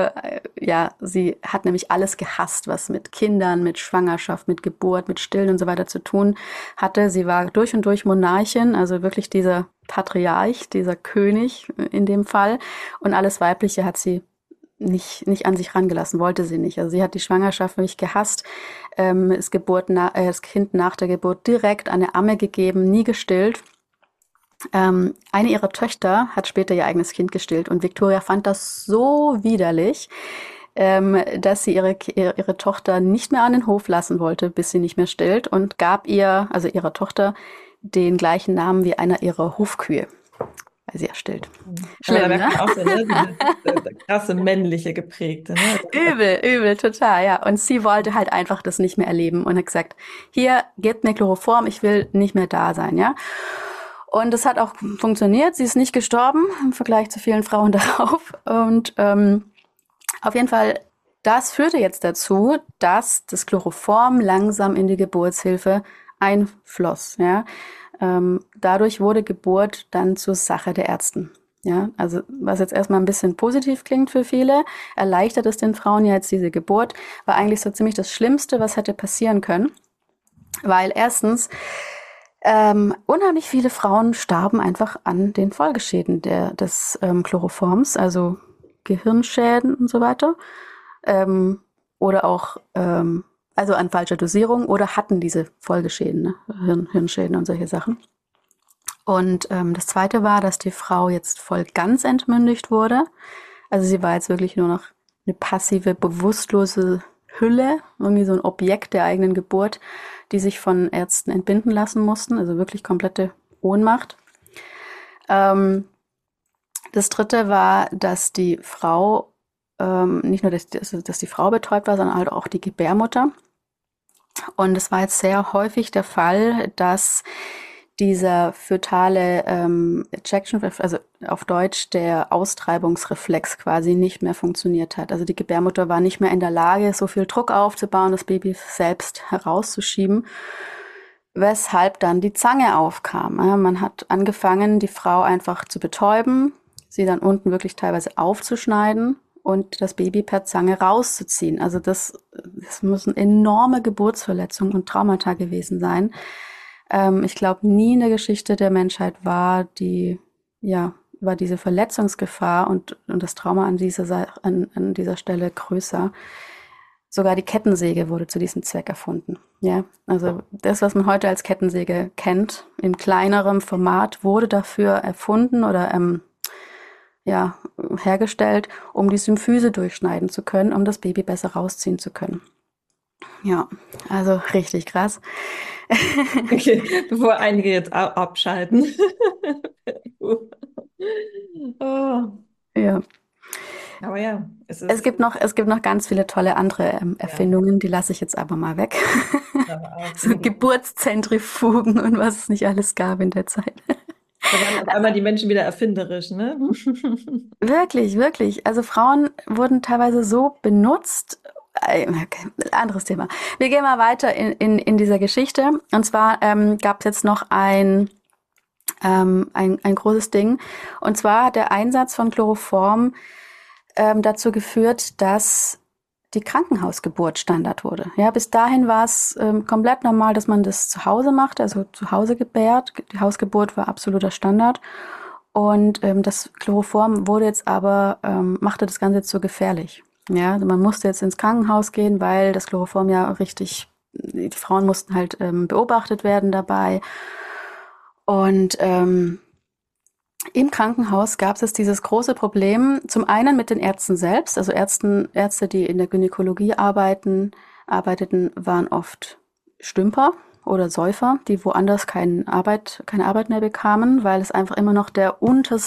hat nämlich alles gehasst, was mit Kindern, mit Schwangerschaft, mit Geburt, mit Stillen und so weiter zu tun hatte. Sie war durch und durch Monarchin, also wirklich dieser Patriarch, dieser König in dem Fall. Und alles Weibliche hat sie nicht an sich rangelassen, wollte sie nicht. Also sie hat die Schwangerschaft wirklich gehasst, das Kind nach der Geburt direkt an eine Amme gegeben, nie gestillt. Eine ihrer Töchter hat später ihr eigenes Kind gestillt, und Victoria fand das so widerlich, dass sie ihre Tochter nicht mehr an den Hof lassen wollte, bis sie nicht mehr stillt, und gab ihrer Tochter, den gleichen Namen wie einer ihrer Hofkühe, weil sie ja stillt. Schlimm, ne? Auch so, ne? Diese krasse männliche geprägte. Ne? Übel, total, ja. Und sie wollte halt einfach das nicht mehr erleben und hat gesagt, hier, gebt mir Chloroform, ich will nicht mehr da sein, ja. Und es hat auch funktioniert. Sie ist nicht gestorben im Vergleich zu vielen Frauen darauf. Und auf jeden Fall, das führte jetzt dazu, dass das Chloroform langsam in die Geburtshilfe einfloss. Ja? Dadurch wurde Geburt dann zur Sache der Ärzten. Ja? Also was jetzt erstmal ein bisschen positiv klingt für viele, erleichtert es den Frauen ja jetzt diese Geburt, war eigentlich so ziemlich das Schlimmste, was hätte passieren können. Weil erstens unheimlich viele Frauen starben einfach an den Folgeschäden des Chloroforms, also Gehirnschäden und so weiter. Oder auch also an falscher Dosierung oder hatten diese Folgeschäden, ne? Hirnschäden und solche Sachen. Und das Zweite war, dass die Frau jetzt voll ganz entmündigt wurde. Also sie war jetzt wirklich nur noch eine passive, bewusstlose Hülle, irgendwie so ein Objekt der eigenen Geburt, die sich von Ärzten entbinden lassen mussten, also wirklich komplette Ohnmacht. Das Dritte war, dass die Frau, nicht nur, dass die Frau betäubt war, sondern halt auch die Gebärmutter. Und es war jetzt sehr häufig der Fall, dass dieser fötale Ejection, also auf Deutsch der Austreibungsreflex quasi nicht mehr funktioniert hat. Also die Gebärmutter war nicht mehr in der Lage, so viel Druck aufzubauen, das Baby selbst herauszuschieben, weshalb dann die Zange aufkam. Ja, man hat angefangen, die Frau einfach zu betäuben, sie dann unten wirklich teilweise aufzuschneiden und das Baby per Zange rauszuziehen. Also das müssen enorme Geburtsverletzungen und Traumata gewesen sein. Ich glaube, nie in der Geschichte der Menschheit war diese Verletzungsgefahr und das Trauma an dieser Stelle größer. Sogar die Kettensäge wurde zu diesem Zweck erfunden. Ja, also das, was man heute als Kettensäge kennt, in kleinerem Format, wurde dafür erfunden oder hergestellt, um die Symphyse durchschneiden zu können, um das Baby besser rausziehen zu können. Ja, also richtig krass. Okay, bevor einige jetzt abschalten. Oh. Ja. Aber ja, Es gibt noch ganz viele tolle andere Erfindungen, die lasse ich jetzt aber mal weg. So Geburtszentrifugen und was es nicht alles gab in der Zeit. Da waren auf einmal die Menschen wieder erfinderisch, ne? Wirklich, wirklich. Also Frauen wurden teilweise so benutzt. Okay, anderes Thema. Wir gehen mal weiter in dieser Geschichte. Und zwar gab es jetzt noch ein großes Ding. Und zwar hat der Einsatz von Chloroform dazu geführt, dass die Krankenhausgeburt Standard wurde. Ja, bis dahin war es komplett normal, dass man das zu Hause macht, also zu Hause gebärt. Die Hausgeburt war absoluter Standard. Und das Chloroform wurde jetzt aber, machte das Ganze zu gefährlich. Ja, also man musste jetzt ins Krankenhaus gehen, weil das Chloroform die Frauen mussten halt beobachtet werden dabei. Und im Krankenhaus gab es dieses große Problem, zum einen mit den Ärzten selbst, also Ärzte, die in der Gynäkologie arbeiteten, waren oft Stümper oder Säufer, die woanders keine Arbeit mehr bekamen, weil es einfach immer noch der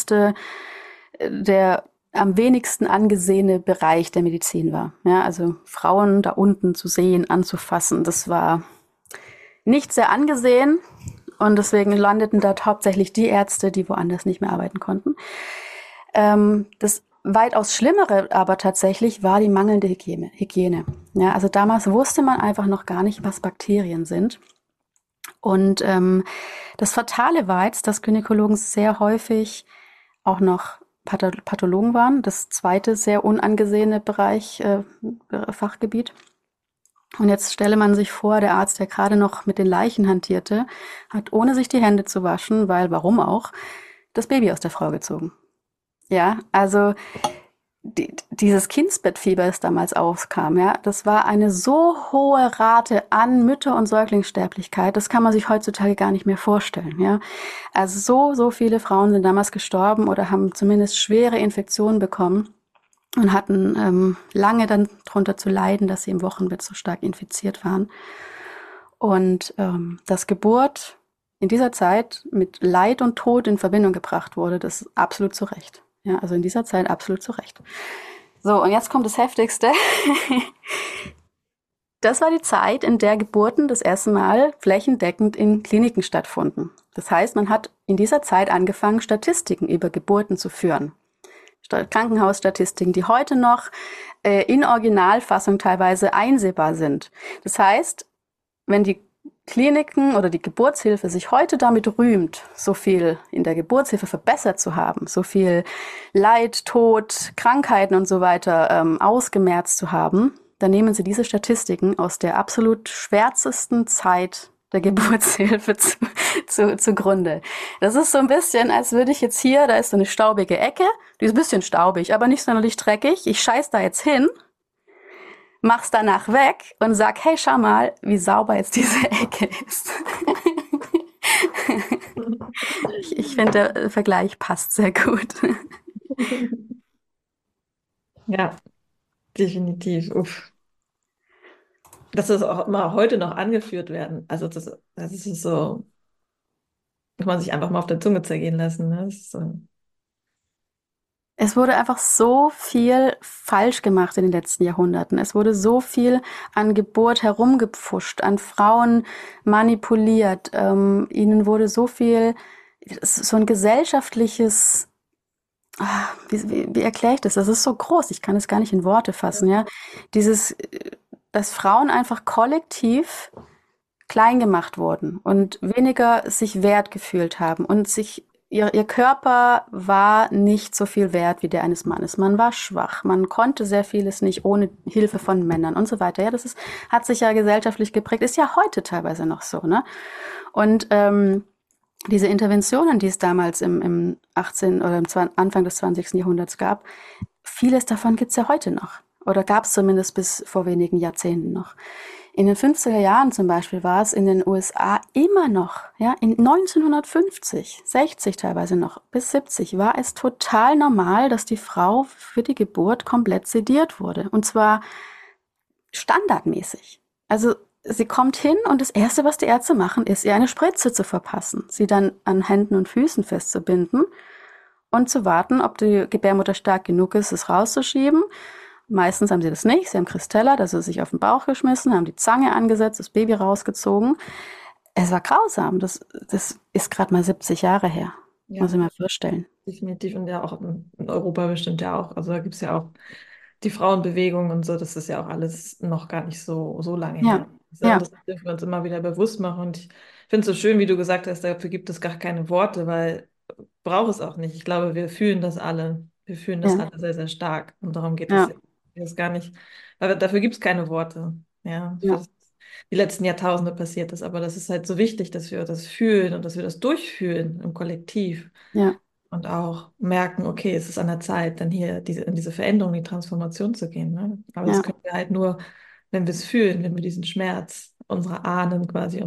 am wenigsten angesehene Bereich der Medizin war. Ja, also Frauen da unten zu sehen, anzufassen, das war nicht sehr angesehen und deswegen landeten dort hauptsächlich die Ärzte, die woanders nicht mehr arbeiten konnten. Das weitaus Schlimmere aber tatsächlich war die mangelnde Hygiene. Ja, also damals wusste man einfach noch gar nicht, was Bakterien sind. Und das Fatale war jetzt, dass Gynäkologen sehr häufig auch noch Pathologen waren, das zweite sehr unangesehene Fachgebiet. Und jetzt stelle man sich vor, der Arzt, der gerade noch mit den Leichen hantierte, hat, ohne sich die Hände zu waschen, warum auch, das Baby aus der Frau gezogen. Ja, also dieses Kindsbettfieber, das damals aufkam, ja, das war eine so hohe Rate an Mütter- und Säuglingssterblichkeit, das kann man sich heutzutage gar nicht mehr vorstellen, ja. Also so viele Frauen sind damals gestorben oder haben zumindest schwere Infektionen bekommen und hatten lange dann darunter zu leiden, dass sie im Wochenbett so stark infiziert waren. Und dass Geburt in dieser Zeit mit Leid und Tod in Verbindung gebracht wurde, das ist absolut zu Recht. Ja, also in dieser Zeit absolut zu Recht. So, und jetzt kommt das Heftigste. Das war die Zeit, in der Geburten das erste Mal flächendeckend in Kliniken stattfanden. Das heißt, man hat in dieser Zeit angefangen, Statistiken über Geburten zu führen. Krankenhausstatistiken, die heute noch in Originalfassung teilweise einsehbar sind. Das heißt, wenn die Kliniken oder die Geburtshilfe sich heute damit rühmt, so viel in der Geburtshilfe verbessert zu haben, so viel Leid, Tod, Krankheiten und so weiter ausgemerzt zu haben, dann nehmen sie diese Statistiken aus der absolut schwärzesten Zeit der Geburtshilfe zugrunde. Das ist so ein bisschen, als würde ich jetzt da ist so eine staubige Ecke, die ist ein bisschen staubig, aber nicht sonderlich dreckig. Ich scheiß da jetzt hin mach's danach weg und sag, hey, schau mal, wie sauber jetzt diese Ecke ist. Ich finde, der Vergleich passt sehr gut. Ja, definitiv. Uff. Dass das auch immer heute noch angeführt werden. Also das ist so, muss man sich einfach mal auf der Zunge zergehen lassen. Ne? Das ist so, Es wurde einfach so viel falsch gemacht in den letzten Jahrhunderten. Es wurde so viel an Geburt herumgepfuscht, an Frauen manipuliert. Ihnen wurde so viel, so ein gesellschaftliches, wie erkläre ich das? Das ist so groß, ich kann es gar nicht in Worte fassen, ja. Dieses, dass Frauen einfach kollektiv klein gemacht wurden und weniger sich wert gefühlt haben und ihr Körper war nicht so viel wert wie der eines Mannes. Man war schwach, man konnte sehr vieles nicht ohne Hilfe von Männern und so weiter. Ja, hat sich ja gesellschaftlich geprägt, ist ja heute teilweise noch so, ne? Und diese Interventionen, die es damals im 18. oder Anfang des 20. Jahrhunderts gab, vieles davon gibt's ja heute noch. Oder gab es zumindest bis vor wenigen Jahrzehnten noch. In den 50er Jahren zum Beispiel war es in den USA immer noch, ja, in 1950, 60 teilweise noch, bis 70 war es total normal, dass die Frau für die Geburt komplett sediert wurde. Und zwar standardmäßig. Also sie kommt hin und das Erste, was die Ärzte machen, ist, ihr eine Spritze zu verpassen, sie dann an Händen und Füßen festzubinden und zu warten, ob die Gebärmutter stark genug ist, es rauszuschieben. Meistens haben sie das nicht. Sie haben Kristellert, also sich auf den Bauch geschmissen, haben die Zange angesetzt, das Baby rausgezogen. Es war grausam. Das ist gerade mal 70 Jahre her. ja, Muss ich mir vorstellen. definitiv. Und ja auch in Europa bestimmt ja auch. Also da gibt es ja auch die Frauenbewegung und so. Das ist ja auch alles noch gar nicht so lange Ja, her. ja, Das dürfen wir uns immer wieder bewusst machen. Und ich finde es so schön, wie du gesagt hast, dafür gibt es gar keine Worte, weil braucht es auch nicht. Ich glaube, wir fühlen das alle. Wir fühlen das ja, alle sehr, sehr stark. Und darum geht es ja, ja. Es gar nicht, weil dafür gibt es keine Worte. Ja, für ja, das die letzten Jahrtausende passiert ist. Aber das ist halt so wichtig, dass wir das fühlen und dass wir das durchfühlen im Kollektiv ja, und auch merken, okay, es ist an der Zeit, dann hier in diese Veränderung, die Transformation zu gehen. Ne? Aber das ja. können wir halt nur, wenn wir es fühlen, wenn wir diesen Schmerz unserer Ahnen quasi,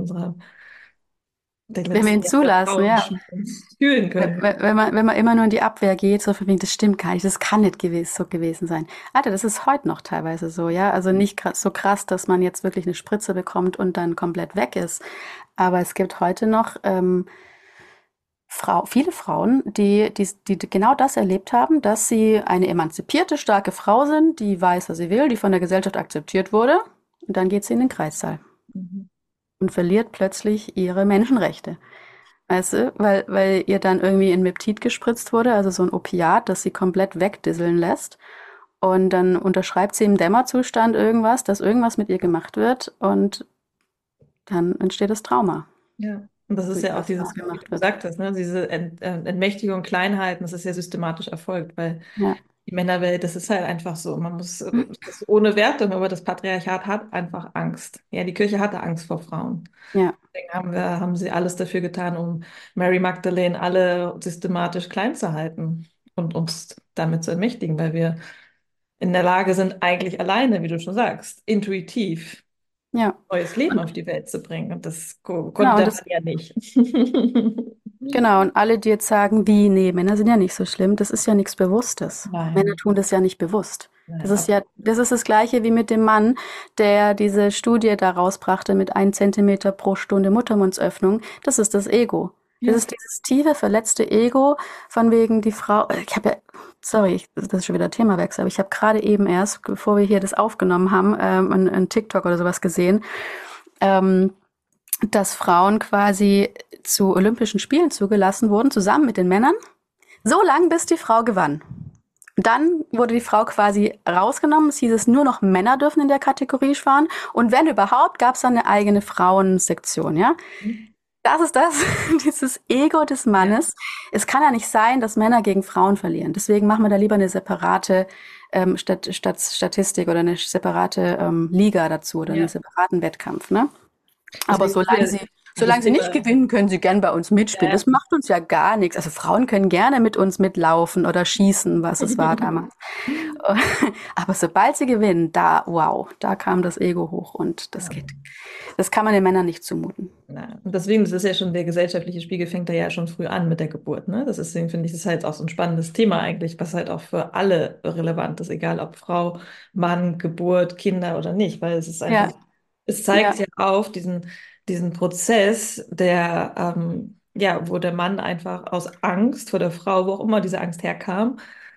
der Wenn wir ihn letzten zulassen, ja. Jahrtausend fühlen können. Wenn man immer nur in die Abwehr geht, so von wegen, das stimmt gar nicht, das kann nicht so gewesen sein. Alter, das ist heute noch teilweise so, ja. Also nicht so krass, dass man jetzt wirklich eine Spritze bekommt und dann komplett weg ist. Aber es gibt heute noch viele Frauen, die genau das erlebt haben, dass sie eine emanzipierte, starke Frau sind, die weiß, was sie will, die von der Gesellschaft akzeptiert wurde. Und dann geht sie in den Kreissaal Mhm. und verliert plötzlich ihre Menschenrechte. Weißt du, weil ihr dann irgendwie ein Meptid gespritzt wurde, also so ein Opiat, das sie komplett wegdisseln lässt. Und dann unterschreibt sie im Dämmerzustand irgendwas, dass irgendwas mit ihr gemacht wird und dann entsteht das Trauma, Ja. Und das ist ja auch was dieses, da wie du gemacht wird. gesagt hast, ne, diese Entmächtigung, Kleinheiten, das ist ja systematisch erfolgt, weil Ja, die Männerwelt, das ist halt einfach so. Man muss, das ist ohne Wertung, aber das Patriarchat hat einfach Angst. Ja, die Kirche hatte Angst vor Frauen. ja, Deswegen haben sie alles dafür getan, um Mary Magdalene alle systematisch klein zu halten und uns damit zu ermächtigen, weil wir in der Lage sind, eigentlich alleine, wie du schon sagst, intuitiv ja. neues Leben Und auf die Welt zu bringen. Und das konnte genau, und der das, Mann ja nicht. genau, und alle, die jetzt sagen, wie, nee, Männer sind ja nicht so schlimm, das ist ja nichts Bewusstes. Männer Nein, tun das ja nicht bewusst. nein, Das ist das Gleiche wie mit dem Mann, der diese Studie da rausbrachte mit 1 Zentimeter pro Stunde Muttermundsöffnung. Das ist das Ego. Das ja. ist dieses tiefe, verletzte Ego, von wegen die Frau, sorry, das ist schon wieder Themawechsel, aber ich habe gerade eben erst, bevor wir hier das aufgenommen haben, ein TikTok oder sowas gesehen, ähm, dass Frauen quasi zu Olympischen Spielen zugelassen wurden, zusammen mit den Männern, so lang, bis die Frau gewann. Dann wurde die Frau quasi rausgenommen. Es hieß, es nur noch Männer dürfen in der Kategorie fahren. Und wenn überhaupt, gab es dann eine eigene Frauensektion, ja. Das ist das, dieses Ego des Ja, Mannes. Es kann ja nicht sein, dass Männer gegen Frauen verlieren. Deswegen machen wir da lieber eine separate Statistik oder eine separate Liga dazu oder einen ja. separaten Wettkampf, ne? Aber Deswegen sind solange sie wir. dieses Solange sie nicht Thema. gewinnen, können sie gern bei uns mitspielen. Ja. Das macht uns ja gar nichts. Also Frauen können gerne mit uns mitlaufen oder schießen, was es war damals. Aber sobald sie gewinnen, da, wow, da kam das Ego hoch und das geht. Das kann man den Männern nicht zumuten. Ja, und deswegen, das ist ja schon, der gesellschaftliche Spiegel fängt da ja schon früh an mit der Geburt, ne? Das ist, deswegen finde ich, das ist halt auch so ein spannendes Thema eigentlich, was halt auch für alle relevant ist, egal ob Frau, Mann, Geburt, Kinder oder nicht, weil es ist Ja, einfach, es ja, zeigt ja auf diesen Prozess, der, ja, wo der Mann einfach aus Angst vor der Frau, wo auch immer diese Angst herkam,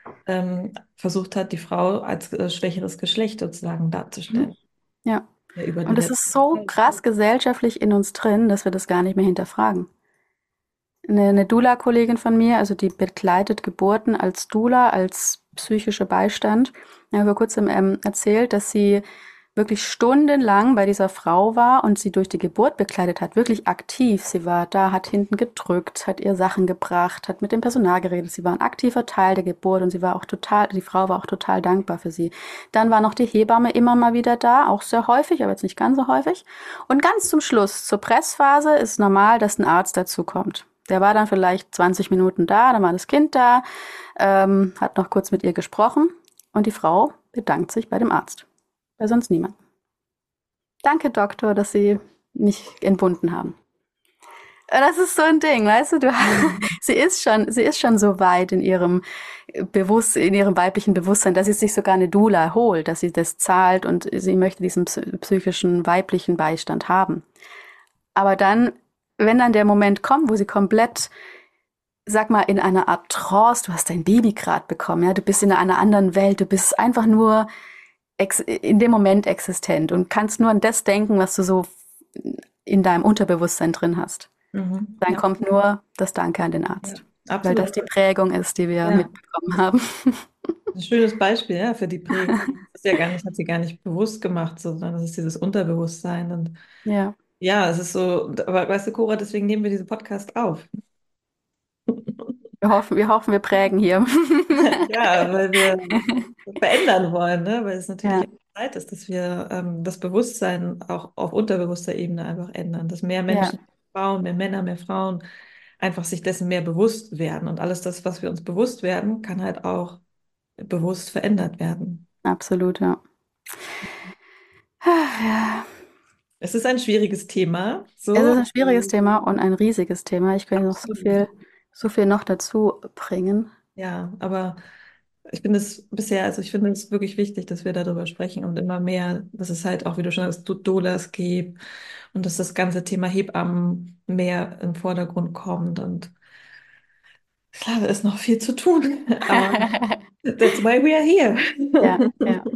versucht hat, die Frau als schwächeres Geschlecht sozusagen mhm, darzustellen. ja. Ja, über die Und es ist letzten so krass gesellschaftlich in uns drin, dass wir das gar nicht mehr hinterfragen. Eine Doula-Kollegin von mir, also die begleitet Geburten als Doula, als psychischer Beistand, hat vor kurzem erzählt, dass sie wirklich stundenlang bei dieser Frau war und sie durch die Geburt begleitet hat, wirklich aktiv. Sie war da, hat hinten gedrückt, hat ihr Sachen gebracht, hat mit dem Personal geredet. Sie war ein aktiver Teil der Geburt und sie war auch total, die Frau war auch total dankbar für sie. Dann war noch die Hebamme immer mal wieder da, auch sehr häufig, aber jetzt nicht ganz so häufig. Und ganz zum Schluss, zur Pressphase, ist normal, dass ein Arzt dazu kommt. Der war dann vielleicht 20 Minuten da, dann war das Kind da, hat noch kurz mit ihr gesprochen und die Frau bedankt sich bei dem Arzt. Bei sonst niemand. Danke, Doktor, dass Sie mich entbunden haben. Das ist so ein Ding, weißt du, Mhm. sie ist schon so weit in ihrem in ihrem weiblichen Bewusstsein, dass sie sich sogar eine Doula holt, dass sie das zahlt und sie möchte diesen psychischen weiblichen Beistand haben. Aber dann, wenn dann der Moment kommt, wo sie komplett, sag mal, in einer Art Trance, du hast dein Baby gerade bekommen, ja, du bist in einer anderen Welt, du bist einfach nur in dem Moment existent und kannst nur an das denken, was du so in deinem Unterbewusstsein drin hast. Mhm. Dann Ja, kommt nur das Danke an den ja, Arzt, weil das absolut. die Prägung ist, die wir Ja, mitbekommen haben. ein schönes Beispiel, ja, für die Prägung. Das ist ja gar nicht, hat sie gar nicht bewusst gemacht, sondern das ist dieses Unterbewusstsein. Und Ja, ja, es ist so, aber weißt du, Cora, deswegen nehmen wir diesen Podcast auf. wir hoffen, wir prägen hier. Ja, weil wir verändern wollen, ne? Weil es natürlich Ja, auch Zeit ist, dass wir das Bewusstsein auch auf unterbewusster Ebene einfach ändern, dass mehr ja, Menschen, Frauen, mehr Männer, mehr Frauen einfach sich dessen mehr bewusst werden. Und alles das, was wir uns bewusst werden, kann halt auch bewusst verändert werden. absolut, ja. Ja. Es ist ein schwieriges Thema, Es ist so. ein schwieriges Thema und ein riesiges Thema. Ich könnte noch Absolut. so viel noch dazu bringen. Ja, aber ich finde es bisher, also ich finde es wirklich wichtig, dass wir darüber sprechen und immer mehr, dass es halt auch, wie du schon sagst, Doulas gibt und dass das ganze Thema Hebammen mehr im Vordergrund kommt. Und klar, da ist noch viel zu tun, aber that's why we are Ja, here. ja.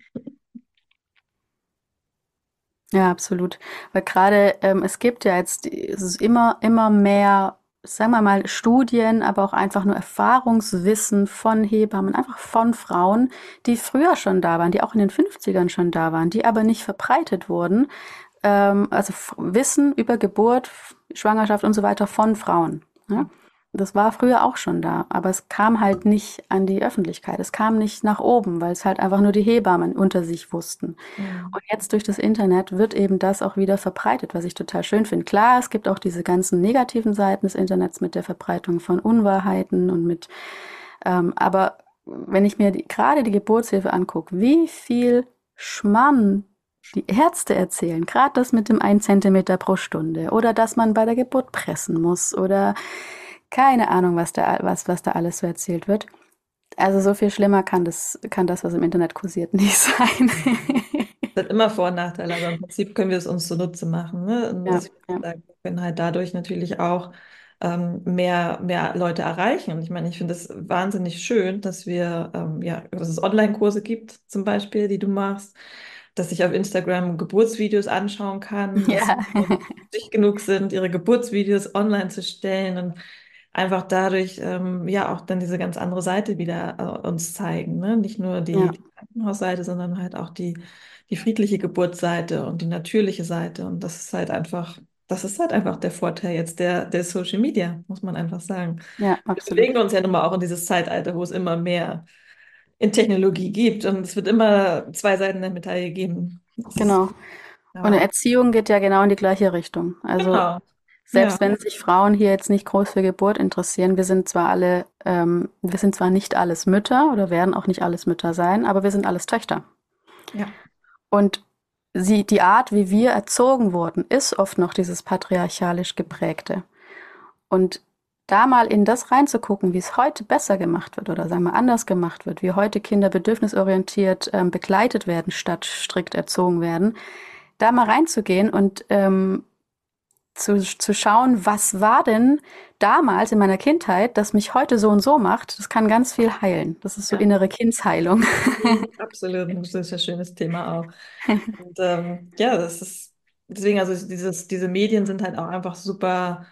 Ja, absolut. Weil gerade, es gibt ja jetzt, es ist immer mehr, sagen wir mal, Studien, aber auch einfach nur Erfahrungswissen von Hebammen, einfach von Frauen, die früher schon da waren, die auch in den 50ern schon da waren, die aber nicht verbreitet wurden. Also Wissen über Geburt, Schwangerschaft und so weiter von Frauen. Ja? Das war früher auch schon da, aber es kam halt nicht an die Öffentlichkeit. Es kam nicht nach oben, weil es halt einfach nur die Hebammen unter sich wussten. Und jetzt durch das Internet wird eben das auch wieder verbreitet, was ich total schön finde. Klar, es gibt auch diese ganzen negativen Seiten des Internets mit der Verbreitung von Unwahrheiten und mit, aber wenn ich mir gerade die Geburtshilfe angucke, wie viel Schmarrn die Ärzte erzählen, gerade das mit dem 1 Zentimeter pro Stunde oder dass man bei der Geburt pressen muss oder keine Ahnung, was da alles so erzählt wird. Also so viel schlimmer kann das, was im Internet kursiert, nicht sein. Es hat immer Vor- und Nachteile, aber im Prinzip können wir es uns zunutze machen. Ne? Und Ja, was ich ja. sagen, wir können halt dadurch natürlich auch mehr Leute erreichen. Und ich meine, ich finde es wahnsinnig schön, dass wir, ja, dass es Online-Kurse gibt, zum Beispiel, die du machst, dass ich auf Instagram Geburtsvideos anschauen kann, dass Ja, Frauen sich genug sind, ihre Geburtsvideos online zu stellen und einfach dadurch ja auch dann diese ganz andere Seite wieder uns zeigen. Ne? Nicht nur ja, die Krankenhausseite, sondern halt auch die friedliche Geburtsseite und die natürliche Seite. Und das ist halt einfach der Vorteil jetzt der Social Media, muss man einfach sagen. ja, Wir bewegen absolut. uns ja nun mal auch in dieses Zeitalter, wo es immer mehr in Technologie gibt und es wird immer zwei Seiten der Medaille geben. Das ist, Genau. Und eine aber Erziehung geht ja genau in die gleiche Richtung. Also genau. Ja, Selbst wenn sich Frauen hier jetzt nicht groß für Geburt interessieren, wir sind zwar nicht alles Mütter oder werden auch nicht alles Mütter sein, aber wir sind alles Töchter. ja, Und die Art, wie wir erzogen wurden, ist oft noch dieses patriarchalisch geprägte. Und da mal in das reinzugucken, wie es heute besser gemacht wird oder sagen wir anders gemacht wird, wie heute Kinder bedürfnisorientiert begleitet werden, statt strikt erzogen werden, da mal reinzugehen und zu schauen, was war denn damals in meiner Kindheit, das mich heute so und so macht, das kann ganz viel heilen. Das ist so ja. innere Kindsheilung. Absolut, das ist ein schönes Thema auch. Und ja, das ist deswegen, also diese Medien sind halt auch einfach super,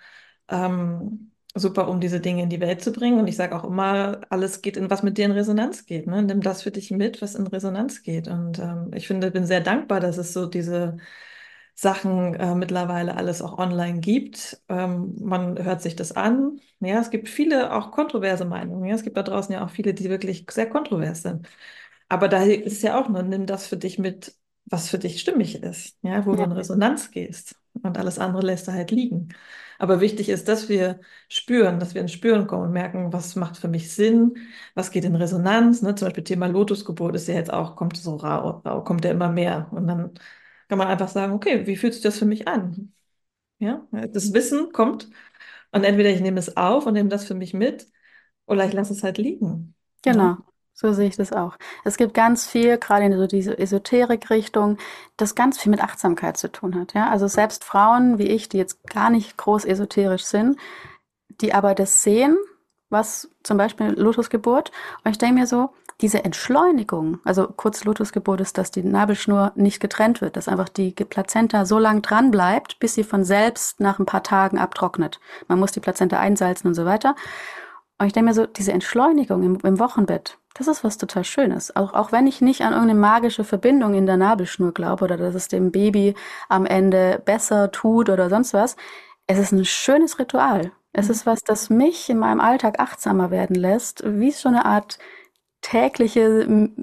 super, um diese Dinge in die Welt zu bringen. Und ich sage auch immer, alles geht in was mit dir in Resonanz geht. Ne? Nimm das für dich mit, was in Resonanz geht. Und ich finde, bin sehr dankbar, dass es so diese Sachen mittlerweile alles auch online gibt. Man hört sich das an. Ja, es gibt viele auch kontroverse Meinungen. Ja, es gibt da draußen ja auch viele, die wirklich sehr kontrovers sind. Aber da ist es ja auch nur, nimm das für dich mit, was für dich stimmig ist, ja, wo du Ja, in Resonanz gehst. Und alles andere lässt du halt liegen. Aber wichtig ist, dass wir spüren, dass wir ins Spüren kommen und merken, was macht für mich Sinn, was geht in Resonanz. Ne? Zum Beispiel Thema Lotusgeburt ist ja jetzt auch, kommt so kommt ja immer mehr. Und dann kann man einfach sagen, okay, wie fühlt sich das für mich an? Ja, das Wissen kommt und entweder ich nehme es auf und nehme das für mich mit oder ich lasse es halt liegen. Ne? genau. So sehe ich das auch. Es gibt ganz viel, gerade in so diese Esoterik-Richtung, das ganz viel mit Achtsamkeit zu tun hat. Ja, also selbst Frauen wie ich, die jetzt gar nicht groß esoterisch sind, die aber das sehen, was zum Beispiel Lotusgeburt. Und ich denke mir so, diese Entschleunigung, also kurz Lotusgeburt ist, dass die Nabelschnur nicht getrennt wird, dass einfach die Plazenta so lang dran bleibt, bis sie von selbst nach ein paar Tagen abtrocknet. Man muss die Plazenta einsalzen und so weiter. Und ich denke mir so, diese Entschleunigung im Wochenbett, das ist was total Schönes. Auch wenn ich nicht an irgendeine magische Verbindung in der Nabelschnur glaube oder dass es dem Baby am Ende besser tut oder sonst was, es ist ein schönes Ritual. Es ist was, das mich in meinem Alltag achtsamer werden lässt, wie so eine Art tägliche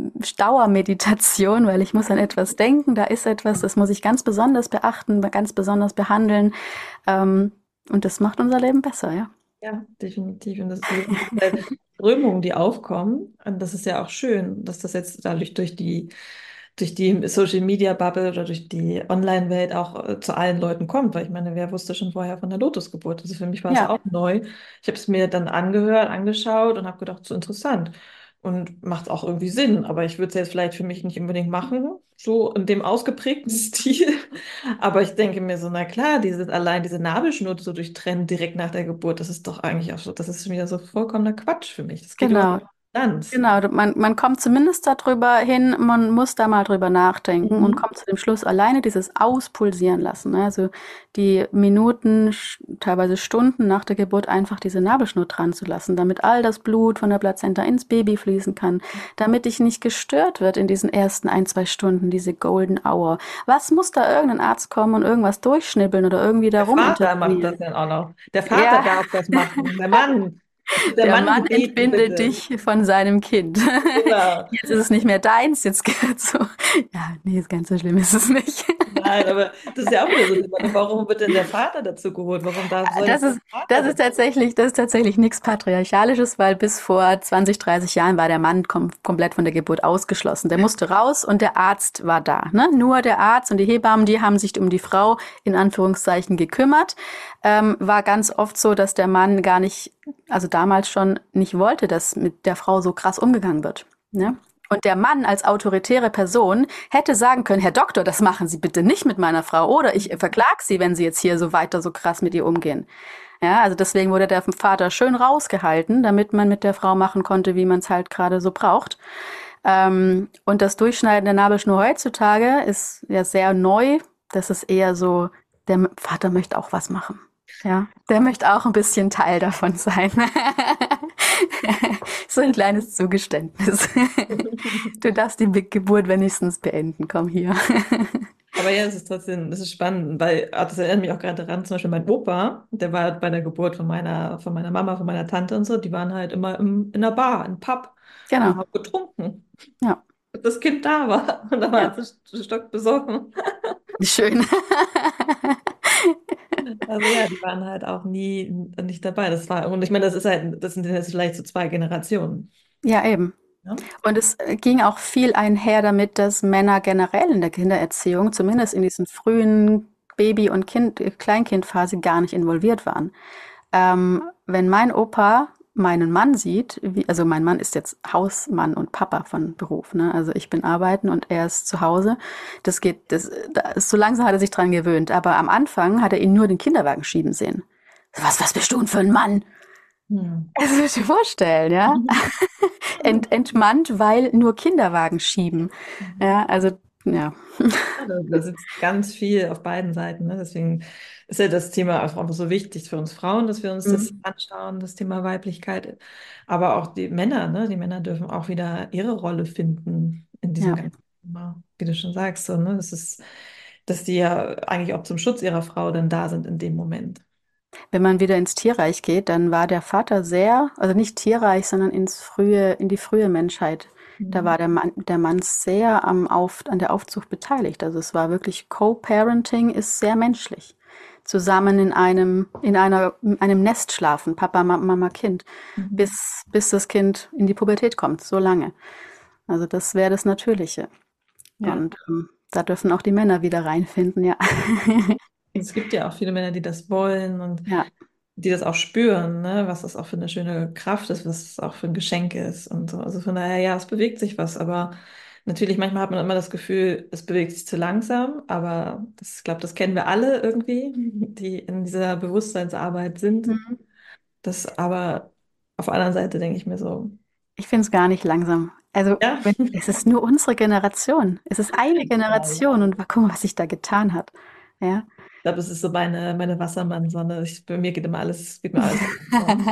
Dauermeditation, weil ich muss an etwas denken, da ist etwas, das muss ich ganz besonders beachten, ganz besonders behandeln. Und das macht unser Leben besser, ja. Ja, definitiv. Und das sind halt Strömungen, die aufkommen. Und das ist ja auch schön, dass das jetzt dadurch durch die Social Media Bubble oder durch die Online-Welt auch zu allen Leuten kommt. Weil ich meine, wer wusste schon vorher von der Lotusgeburt? Also für mich war es Ja, auch neu. Ich habe es mir dann angehört, angeschaut und habe gedacht, so interessant. Und macht auch irgendwie Sinn. Aber ich würde es jetzt vielleicht für mich nicht unbedingt machen, so in dem ausgeprägten Stil. Aber ich denke mir so, na klar, allein diese Nabelschnur so durchtrennen direkt nach der Geburt, das ist doch eigentlich auch so, das ist schon wieder so vollkommener Quatsch für mich. Das geht über genau. Distanz. Genau, man kommt zumindest darüber hin, man muss da mal drüber nachdenken und Mhm. kommt zu dem Schluss, alleine dieses Auspulsieren lassen, ne? Also die Minuten, teilweise Stunden nach der Geburt einfach diese Nabelschnur dran zu lassen, damit all das Blut von der Plazenta ins Baby fließen kann, damit ich nicht gestört wird in diesen ersten ein, zwei Stunden, diese Golden Hour. Was muss da irgendein Arzt kommen und irgendwas durchschnibbeln oder irgendwie da Der Vater macht das rumintervenieren? dann auch noch. Der Vater Ja, darf das machen. Der Mann. Das wird der der Mann Mann gebeten, entbindet bitte. dich von seinem Kind. Genau. Jetzt ist es nicht mehr deins, jetzt gehört so. Ja, nee, ist ganz so schlimm ist es nicht. Nein, aber das ist ja auch wieder so, warum wird denn der Vater dazu geholt? Soll Das nicht der ist, Vater das? das ist tatsächlich nichts Patriarchalisches, weil bis vor 20, 30 Jahren war der Mann komplett von der Geburt ausgeschlossen. Der musste raus und der Arzt war da. Ne? Nur der Arzt und die Hebammen, die haben sich um die Frau in Anführungszeichen gekümmert. War ganz oft so, dass der Mann gar nicht, also damals schon nicht wollte, dass mit der Frau so krass umgegangen wird. Ne? Und der Mann als autoritäre Person hätte sagen können, Herr Doktor, das machen Sie bitte nicht mit meiner Frau oder ich verklag Sie, wenn Sie jetzt hier so weiter so krass mit ihr umgehen. Ja, also deswegen wurde der Vater schön rausgehalten, damit man mit der Frau machen konnte, wie man es halt gerade so braucht. Und das Durchschneiden der Nabelschnur heutzutage ist ja sehr neu. Das ist eher so, der Vater möchte auch was machen. Ja, der möchte auch ein bisschen Teil davon sein. So ein kleines Zugeständnis. Du darfst die Geburt wenigstens beenden. Komm hier. Aber ja, es ist trotzdem, es ist spannend, weil das erinnert mich auch gerade daran, zum Beispiel mein Opa, der war bei der Geburt von meiner Mama, von meiner Tante und so, die waren halt immer in der Bar, im Pub und Genau. haben getrunken, Ja. bis das Kind da war. Und dann Ja. war es stockbesoffen. Schön. Also ja, die waren halt auch nie nicht dabei. Das war, und ich meine, das sind jetzt vielleicht so zwei Generationen. Ja, eben. Ja? Und es ging auch viel einher damit, dass Männer generell in der Kindererziehung, zumindest in diesen frühen Baby- und Kleinkindphase, gar nicht involviert waren. Wenn mein Opa meinen Mann sieht, also mein Mann ist jetzt Hausmann und Papa von Beruf, ne? Also ich bin arbeiten und er ist zu Hause. So langsam hat er sich dran gewöhnt. Aber am Anfang hat er ihn nur den Kinderwagen schieben sehen. Was bist du denn für ein Mann? Hm. Das musst du dir vorstellen, ja? Entmannt, weil nur Kinderwagen schieben. Ja, also, ja. Ja, da sitzt ganz viel auf beiden Seiten. Ne? Deswegen ist ja das Thema auch so wichtig für uns Frauen, dass wir uns das Mhm. anschauen, das Thema Weiblichkeit. Aber auch die Männer, ne? Die Männer dürfen auch wieder ihre Rolle finden in diesem Ja. ganzen Thema, wie du schon sagst. So, ne? Dass die ja eigentlich auch zum Schutz ihrer Frau dann da sind in dem Moment. Wenn man wieder ins Tierreich geht, dann war der Vater sehr, also nicht tierreich, sondern in die frühe Menschheit. Da Mhm. war der Mann sehr an der Aufzucht beteiligt. Also es war wirklich Co-Parenting ist sehr menschlich. Zusammen in einem Nest schlafen, Papa, Mama, Kind, Mhm. bis das Kind in die Pubertät kommt, so lange. Also das wäre das Natürliche. Ja. Und da dürfen auch die Männer wieder reinfinden, ja. Es gibt ja auch viele Männer, die das wollen und Ja. die das auch spüren, ne? Was das auch für eine schöne Kraft ist, was es auch für ein Geschenk ist und so. Also von daher, ja, es bewegt sich was, aber natürlich, manchmal hat man immer das Gefühl, es bewegt sich zu langsam, aber das, ich glaube, das kennen wir alle irgendwie, die in dieser Bewusstseinsarbeit sind. Mhm. Das aber auf der anderen Seite denke ich mir so, Ich finde es gar nicht langsam. Also, ja, es ist nur unsere Generation. Es ist eine Generation und guck mal, was sich da getan hat. Ja. ich glaube, es ist so meine Wassermann-Sonne. Bei mir geht mir alles langsam.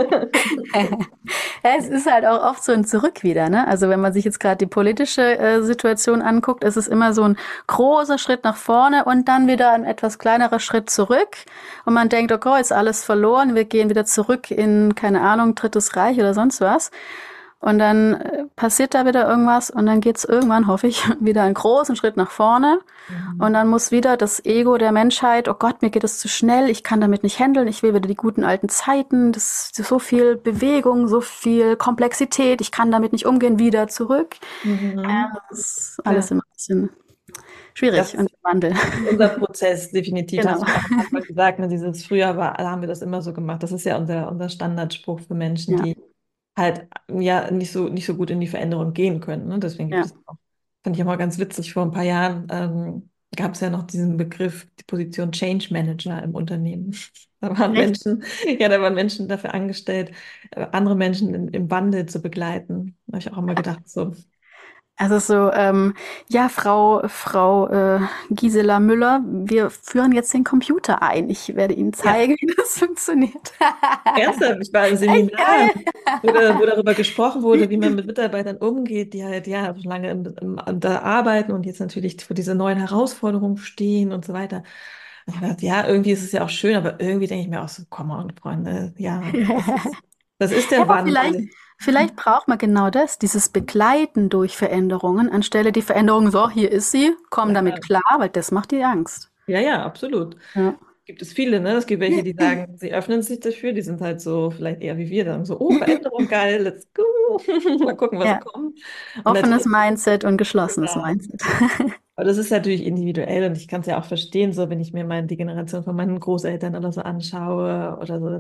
Ja, es ist halt auch oft so ein Zurück wieder, ne? Also wenn man sich jetzt gerade die politische Situation anguckt, ist es immer so ein großer Schritt nach vorne und dann wieder ein etwas kleinerer Schritt zurück. Und man denkt, okay, ist alles verloren, wir gehen wieder zurück in, keine Ahnung, Drittes Reich oder sonst was. Und dann passiert da wieder irgendwas und dann geht's irgendwann, hoffe ich, wieder einen großen Schritt nach vorne. Und Mhm. dann muss wieder das Ego der Menschheit, oh Gott, mir geht es zu schnell, ich kann damit nicht handeln, ich will wieder die guten alten Zeiten, das ist so viel Bewegung, so viel Komplexität, ich kann damit nicht umgehen, wieder zurück. Mhm. Das ist alles Klar. immer ein bisschen Das schwierig und im Wandel. ist unser Prozess, definitiv. Da Genau. hast du auch am Anfang gesagt, ne, dieses früher war, haben wir das immer so gemacht. Das ist ja unser Standardspruch für Menschen, Ja, die halt ja nicht so gut in die Veränderung gehen können. Ne? Deswegen gibt ja. es auch, fand ich auch mal ganz witzig, vor ein paar Jahren gab es ja noch diesen Begriff, die Position Change Manager im Unternehmen. Echt? Da waren Menschen dafür angestellt, andere Menschen im Wandel zu begleiten. Da habe ich auch immer gedacht, so, Also so, ja, Frau Gisela Müller, wir führen jetzt den Computer ein. Ich werde Ihnen ja. zeigen, wie das funktioniert. Ernsthaft, ich war im Echt Seminar, geil. wo darüber gesprochen wurde, wie man mit Mitarbeitern umgeht, die halt ja schon lange da arbeiten und jetzt natürlich vor diese neuen Herausforderungen stehen und so weiter. Und ich dachte, ja, irgendwie ist es ja auch schön, aber irgendwie denke ich mir auch so, komm on, Freunde, ja, das ist Ja, der aber Wandel. vielleicht braucht man genau das, dieses Begleiten durch Veränderungen, anstelle die Veränderung, so, hier ist sie, komm Ja, damit klar, weil das macht dir Angst. ja, ja, absolut. Ja. Gibt es viele, ne? Es gibt welche, die sagen, sie öffnen sich dafür, die sind halt so, vielleicht eher wie wir, dann so, oh, Veränderung, geil, let's go. Mal gucken, was Ja, kommt. Und offenes natürlich, Mindset und geschlossenes genau. Mindset. Aber das ist natürlich individuell und ich kann es ja auch verstehen, so wenn ich mir die Generation von meinen Großeltern oder so anschaue oder so,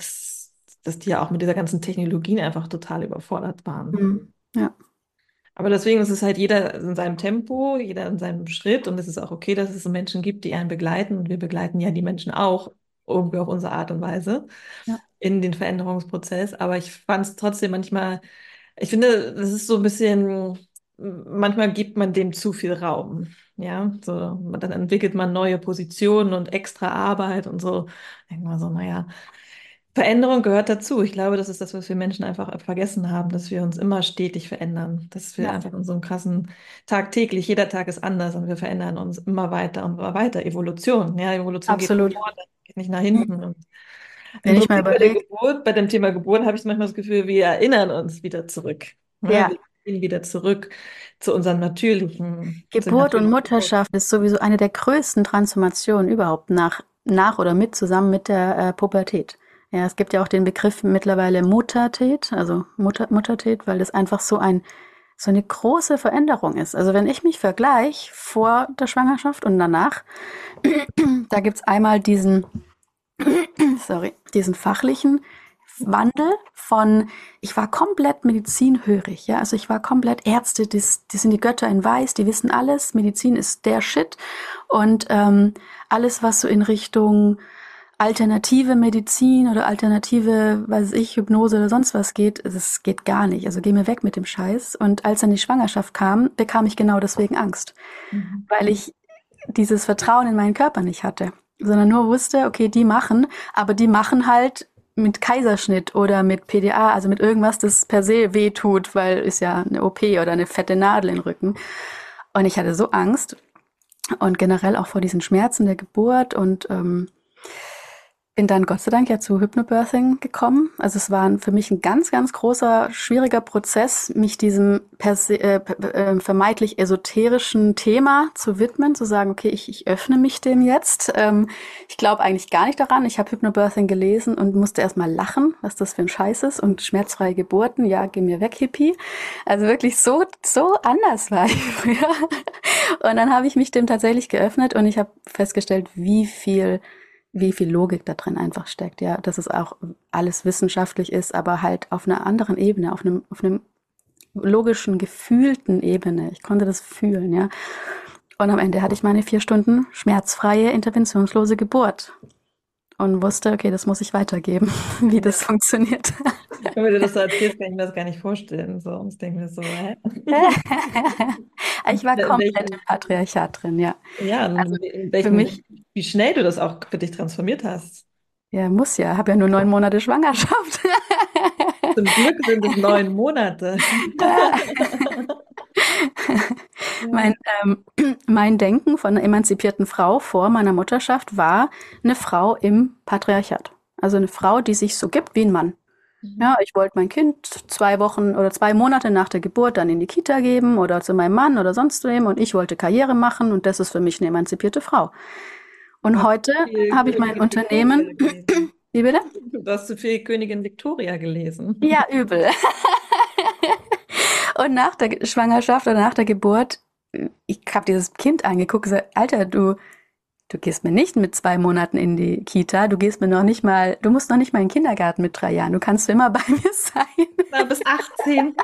dass die ja auch mit dieser ganzen Technologien einfach total überfordert waren. Mhm. Ja, Aber deswegen ist es halt jeder in seinem Tempo, jeder in seinem Schritt und es ist auch okay, dass es so Menschen gibt, die einen begleiten und wir begleiten ja die Menschen auch irgendwie auf unsere Art und Weise ja, in den Veränderungsprozess. Aber ich fand es trotzdem manchmal, ich finde, das ist so ein bisschen, manchmal gibt man dem zu viel Raum. Ja, so, dann entwickelt man neue Positionen und extra Arbeit und so. Denkt man so, naja, Veränderung gehört dazu. Ich glaube, das ist das, was wir Menschen einfach vergessen haben, dass wir uns immer stetig verändern. Dass wir ja, einfach in so einem krassen tagtäglich, jeder Tag ist anders und wir verändern uns immer weiter und immer weiter. Evolution, ja, Evolution geht nach absolut. vorne, geht nicht nach hinten. Und im Wenn ich mal Prinzip überlege, Bei dem Thema Geburt habe ich manchmal das Gefühl, wir erinnern uns wieder zurück. Ne? ja, Wir gehen wieder zurück zu Geburt und natürlichen. Mutterschaft ist sowieso eine der größten Transformationen überhaupt nach nach oder mit zusammen mit der Pubertät. Ja, es gibt ja auch den Begriff mittlerweile Muttertät, also Muttertät, weil das einfach so eine große Veränderung ist. Also wenn ich mich vergleiche vor der Schwangerschaft und danach, da gibt's einmal diesen fachlichen Wandel von, ich war komplett medizinhörig, ja, also ich war komplett Ärzte, die sind die Götter in Weiß, die wissen alles, Medizin ist der Shit und alles, was so in Richtung alternative Medizin oder alternative, weiß ich, Hypnose oder sonst was geht, das geht gar nicht, also geh mir weg mit dem Scheiß. Und als dann die Schwangerschaft kam, bekam ich genau deswegen Angst, weil ich dieses Vertrauen in meinen Körper nicht hatte, sondern nur wusste, okay, aber die machen halt mit Kaiserschnitt oder mit PDA, also mit irgendwas, das per se weh tut, weil ist ja eine OP oder eine fette Nadel im Rücken. Und ich hatte so Angst und generell auch vor diesen Schmerzen der Geburt und bin dann Gott sei Dank ja zu Hypnobirthing gekommen. Also es war für mich ein ganz, ganz großer, schwieriger Prozess, mich diesem vermeintlich esoterischen Thema zu widmen, zu sagen, okay, ich öffne mich dem jetzt. Ich glaube eigentlich gar nicht daran. Ich habe Hypnobirthing gelesen und musste erstmal lachen, was das für ein Scheiß ist. Und schmerzfreie Geburten, ja, geh mir weg, Hippie. Also wirklich so anders war ich früher. Und dann habe ich mich dem tatsächlich geöffnet und ich habe festgestellt, wie viel Logik da drin einfach steckt, ja, dass es auch alles wissenschaftlich ist, aber halt auf einer anderen Ebene, auf einem logischen, gefühlten Ebene. Ich konnte das fühlen, ja. Und am Ende hatte ich meine 4 Stunden schmerzfreie, interventionslose Geburt und wusste, okay, das muss ich weitergeben, wie das funktioniert. Wenn du das so erzählst, kann ich mir das gar nicht vorstellen. So, ich denke mir so, hä? Ich war komplett im Patriarchat drin, ja. Ja, Also für mich, wie schnell du das auch für dich transformiert hast. ja, muss ja, habe ja nur 9 Monate Schwangerschaft. Zum Glück sind es 9 Monate. Mein Denken von einer emanzipierten Frau vor meiner Mutterschaft war eine Frau im Patriarchat. Also eine Frau, die sich so gibt wie ein Mann. Ja, ich wollte mein Kind 2 Wochen oder 2 Monate nach der Geburt dann in die Kita geben oder zu meinem Mann oder sonst wem und ich wollte Karriere machen und das ist für mich eine emanzipierte Frau. Und heute habe ich mein Unternehmen. Wie bitte? Du hast zu viel Königin Victoria gelesen. Ja, übel. Und nach der Schwangerschaft oder nach der Geburt, ich habe dieses Kind angeguckt und gesagt, Alter, du gehst mir nicht mit 2 Monaten in die Kita, du musst noch nicht mal in den Kindergarten mit 3 Jahren, du kannst immer bei mir sein. Na, bis 18.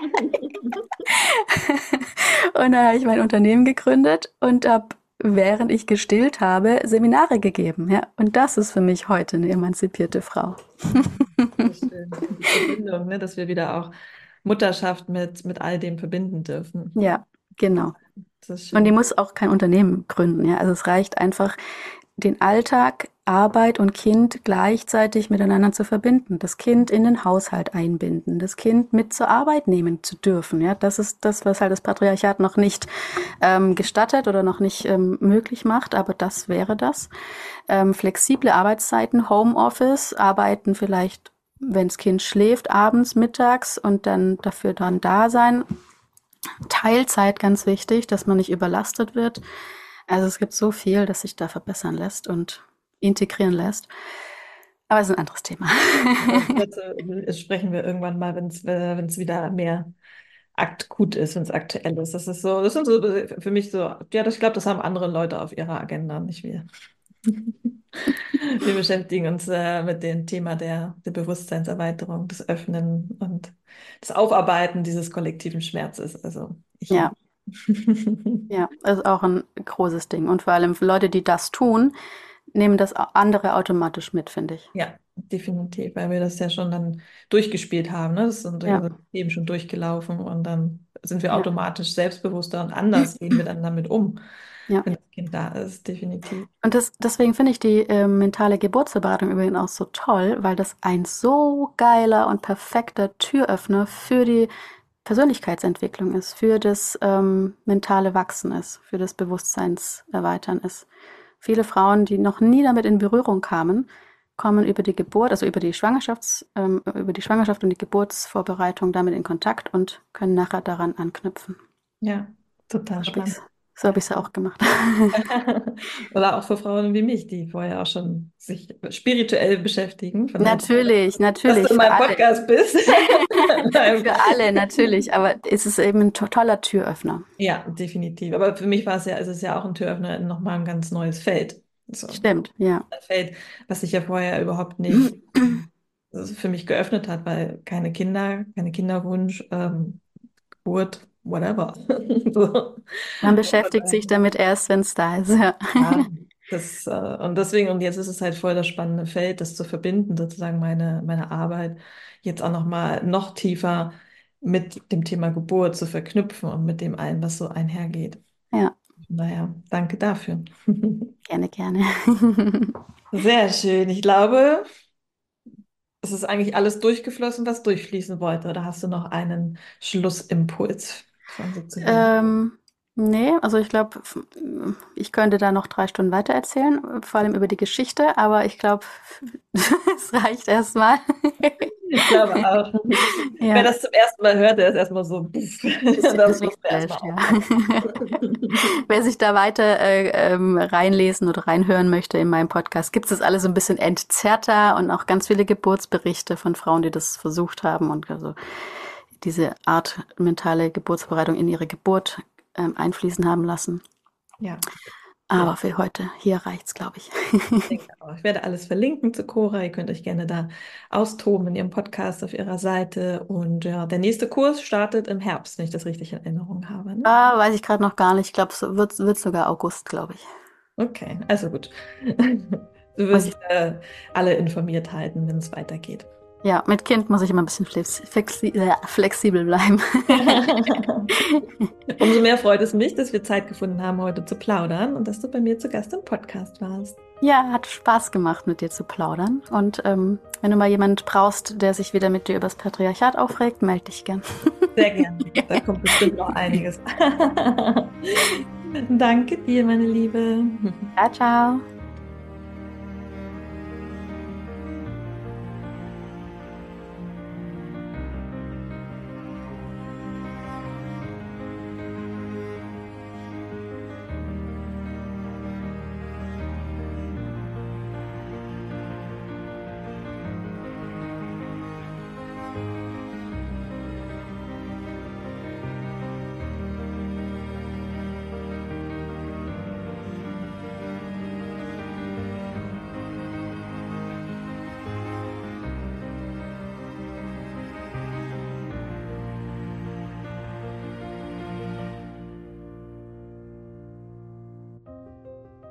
Und dann habe ich mein Unternehmen gegründet und habe, während ich gestillt habe, Seminare gegeben. Ja, und das ist für mich heute eine emanzipierte Frau. Das ist schön. Die Verbindung, ne, dass wir wieder auch Mutterschaft mit all dem verbinden dürfen. Ja, genau. Das ist schön. Und die muss auch kein Unternehmen gründen. Ja, also es reicht einfach, den Alltag, Arbeit und Kind gleichzeitig miteinander zu verbinden, das Kind in den Haushalt einbinden, das Kind mit zur Arbeit nehmen zu dürfen. Ja, das ist das, was halt das Patriarchat noch nicht gestattet oder noch nicht möglich macht, aber das wäre das. Flexible Arbeitszeiten, Homeoffice, arbeiten vielleicht, wenn das Kind schläft, abends, mittags und dann dafür dann da sein. Teilzeit ganz wichtig, dass man nicht überlastet wird. Also es gibt so viel, das sich da verbessern lässt und integrieren lässt. Aber es ist ein anderes Thema. Dazu sprechen wir irgendwann mal, wenn es wieder mehr akut ist, wenn es aktuell ist. Das sind so für mich so, ja, ich glaube, das haben andere Leute auf ihrer Agenda, nicht wir. Wir beschäftigen uns mit dem Thema der Bewusstseinserweiterung, des Öffnen und des Aufarbeiten dieses kollektiven Schmerzes. Also Ja. Ja, das ist auch ein großes Ding. Und vor allem für Leute, die das tun, nehmen das andere automatisch mit, finde ich. Ja, definitiv, weil wir das ja schon dann durchgespielt haben, ne? Das sind Ja. eben schon durchgelaufen und dann sind wir Ja. automatisch selbstbewusster und anders gehen wir dann damit um, Ja. wenn das Kind da ist, definitiv. Und deswegen finde ich die mentale Geburtsberatung übrigens auch so toll, weil das ein so geiler und perfekter Türöffner für die Persönlichkeitsentwicklung ist, für das mentale Wachsen ist, für das Bewusstseinserweitern ist. Viele Frauen, die noch nie damit in Berührung kamen, kommen über die Geburt, also über die Schwangerschaft und die Geburtsvorbereitung damit in Kontakt und können nachher daran anknüpfen. Ja, total spannend. So habe ich es auch gemacht. Oder auch für Frauen wie mich, die vorher auch schon sich spirituell beschäftigen. Von daher, Natürlich, dass du natürlich, in für meinem alle. Podcast bist. Für alle, natürlich. Aber es ist eben ein toller Türöffner. Ja, definitiv. Aber für mich war es ja, es ist ja auch ein Türöffner in nochmal ein ganz neues Feld. So, Stimmt, ja. ein Feld, was sich ja vorher überhaupt nicht für mich geöffnet hat, weil keine Kinder, keine Kinderwunsch, Geburt, whatever. So. Man beschäftigt sich damit erst, wenn es da ist. Ja. Ja, und deswegen, und jetzt ist es halt voll das spannende Feld, das zu verbinden, sozusagen meine Arbeit jetzt auch nochmal noch tiefer mit dem Thema Geburt zu verknüpfen und mit dem allen, was so einhergeht. Ja, Naja, danke dafür. gerne, gerne. Sehr schön. Ich glaube, es ist eigentlich alles durchgeflossen, was durchfließen wollte. Oder hast du noch einen Schlussimpuls von sozusagen? Ähm, nee, also ich glaube, ich könnte da noch 3 Stunden weiter erzählen, vor allem über die Geschichte, aber ich glaube, es reicht erstmal. Ich glaube auch. Wer Ja, das zum ersten Mal hört, der ist erstmal so, bisschen, das bisschen muss man erstmal geflasht, ja. aufnehmen. Wer sich da weiter reinlesen oder reinhören möchte in meinem Podcast, gibt es das alles so ein bisschen entzerrter und auch ganz viele Geburtsberichte von Frauen, die das versucht haben und also diese Art mentale Geburtsbereitung in ihre Geburt einfließen haben lassen. Ja, sehr. Aber für heute, hier reicht's, glaube ich. Ich denke auch. Ich werde alles verlinken zu Cora. Ihr könnt euch gerne da austoben in ihrem Podcast auf ihrer Seite. Und ja, der nächste Kurs startet im Herbst, wenn ich das richtig in Erinnerung habe. Ne? Ah, weiß ich gerade noch gar nicht. Ich glaube, es wird sogar August, glaube ich. Okay, also gut. Du Muss wirst ich, alle informiert halten, wenn es weitergeht. ja, mit Kind muss ich immer ein bisschen flexibel bleiben. Umso mehr freut es mich, dass wir Zeit gefunden haben, heute zu plaudern und dass du bei mir zu Gast im Podcast warst. Ja, hat Spaß gemacht, mit dir zu plaudern. Und wenn du mal jemand brauchst, der sich wieder mit dir über das Patriarchat aufregt, melde dich gern. Sehr gerne. Da kommt bestimmt noch einiges. Danke dir, meine Liebe. Ciao, ciao.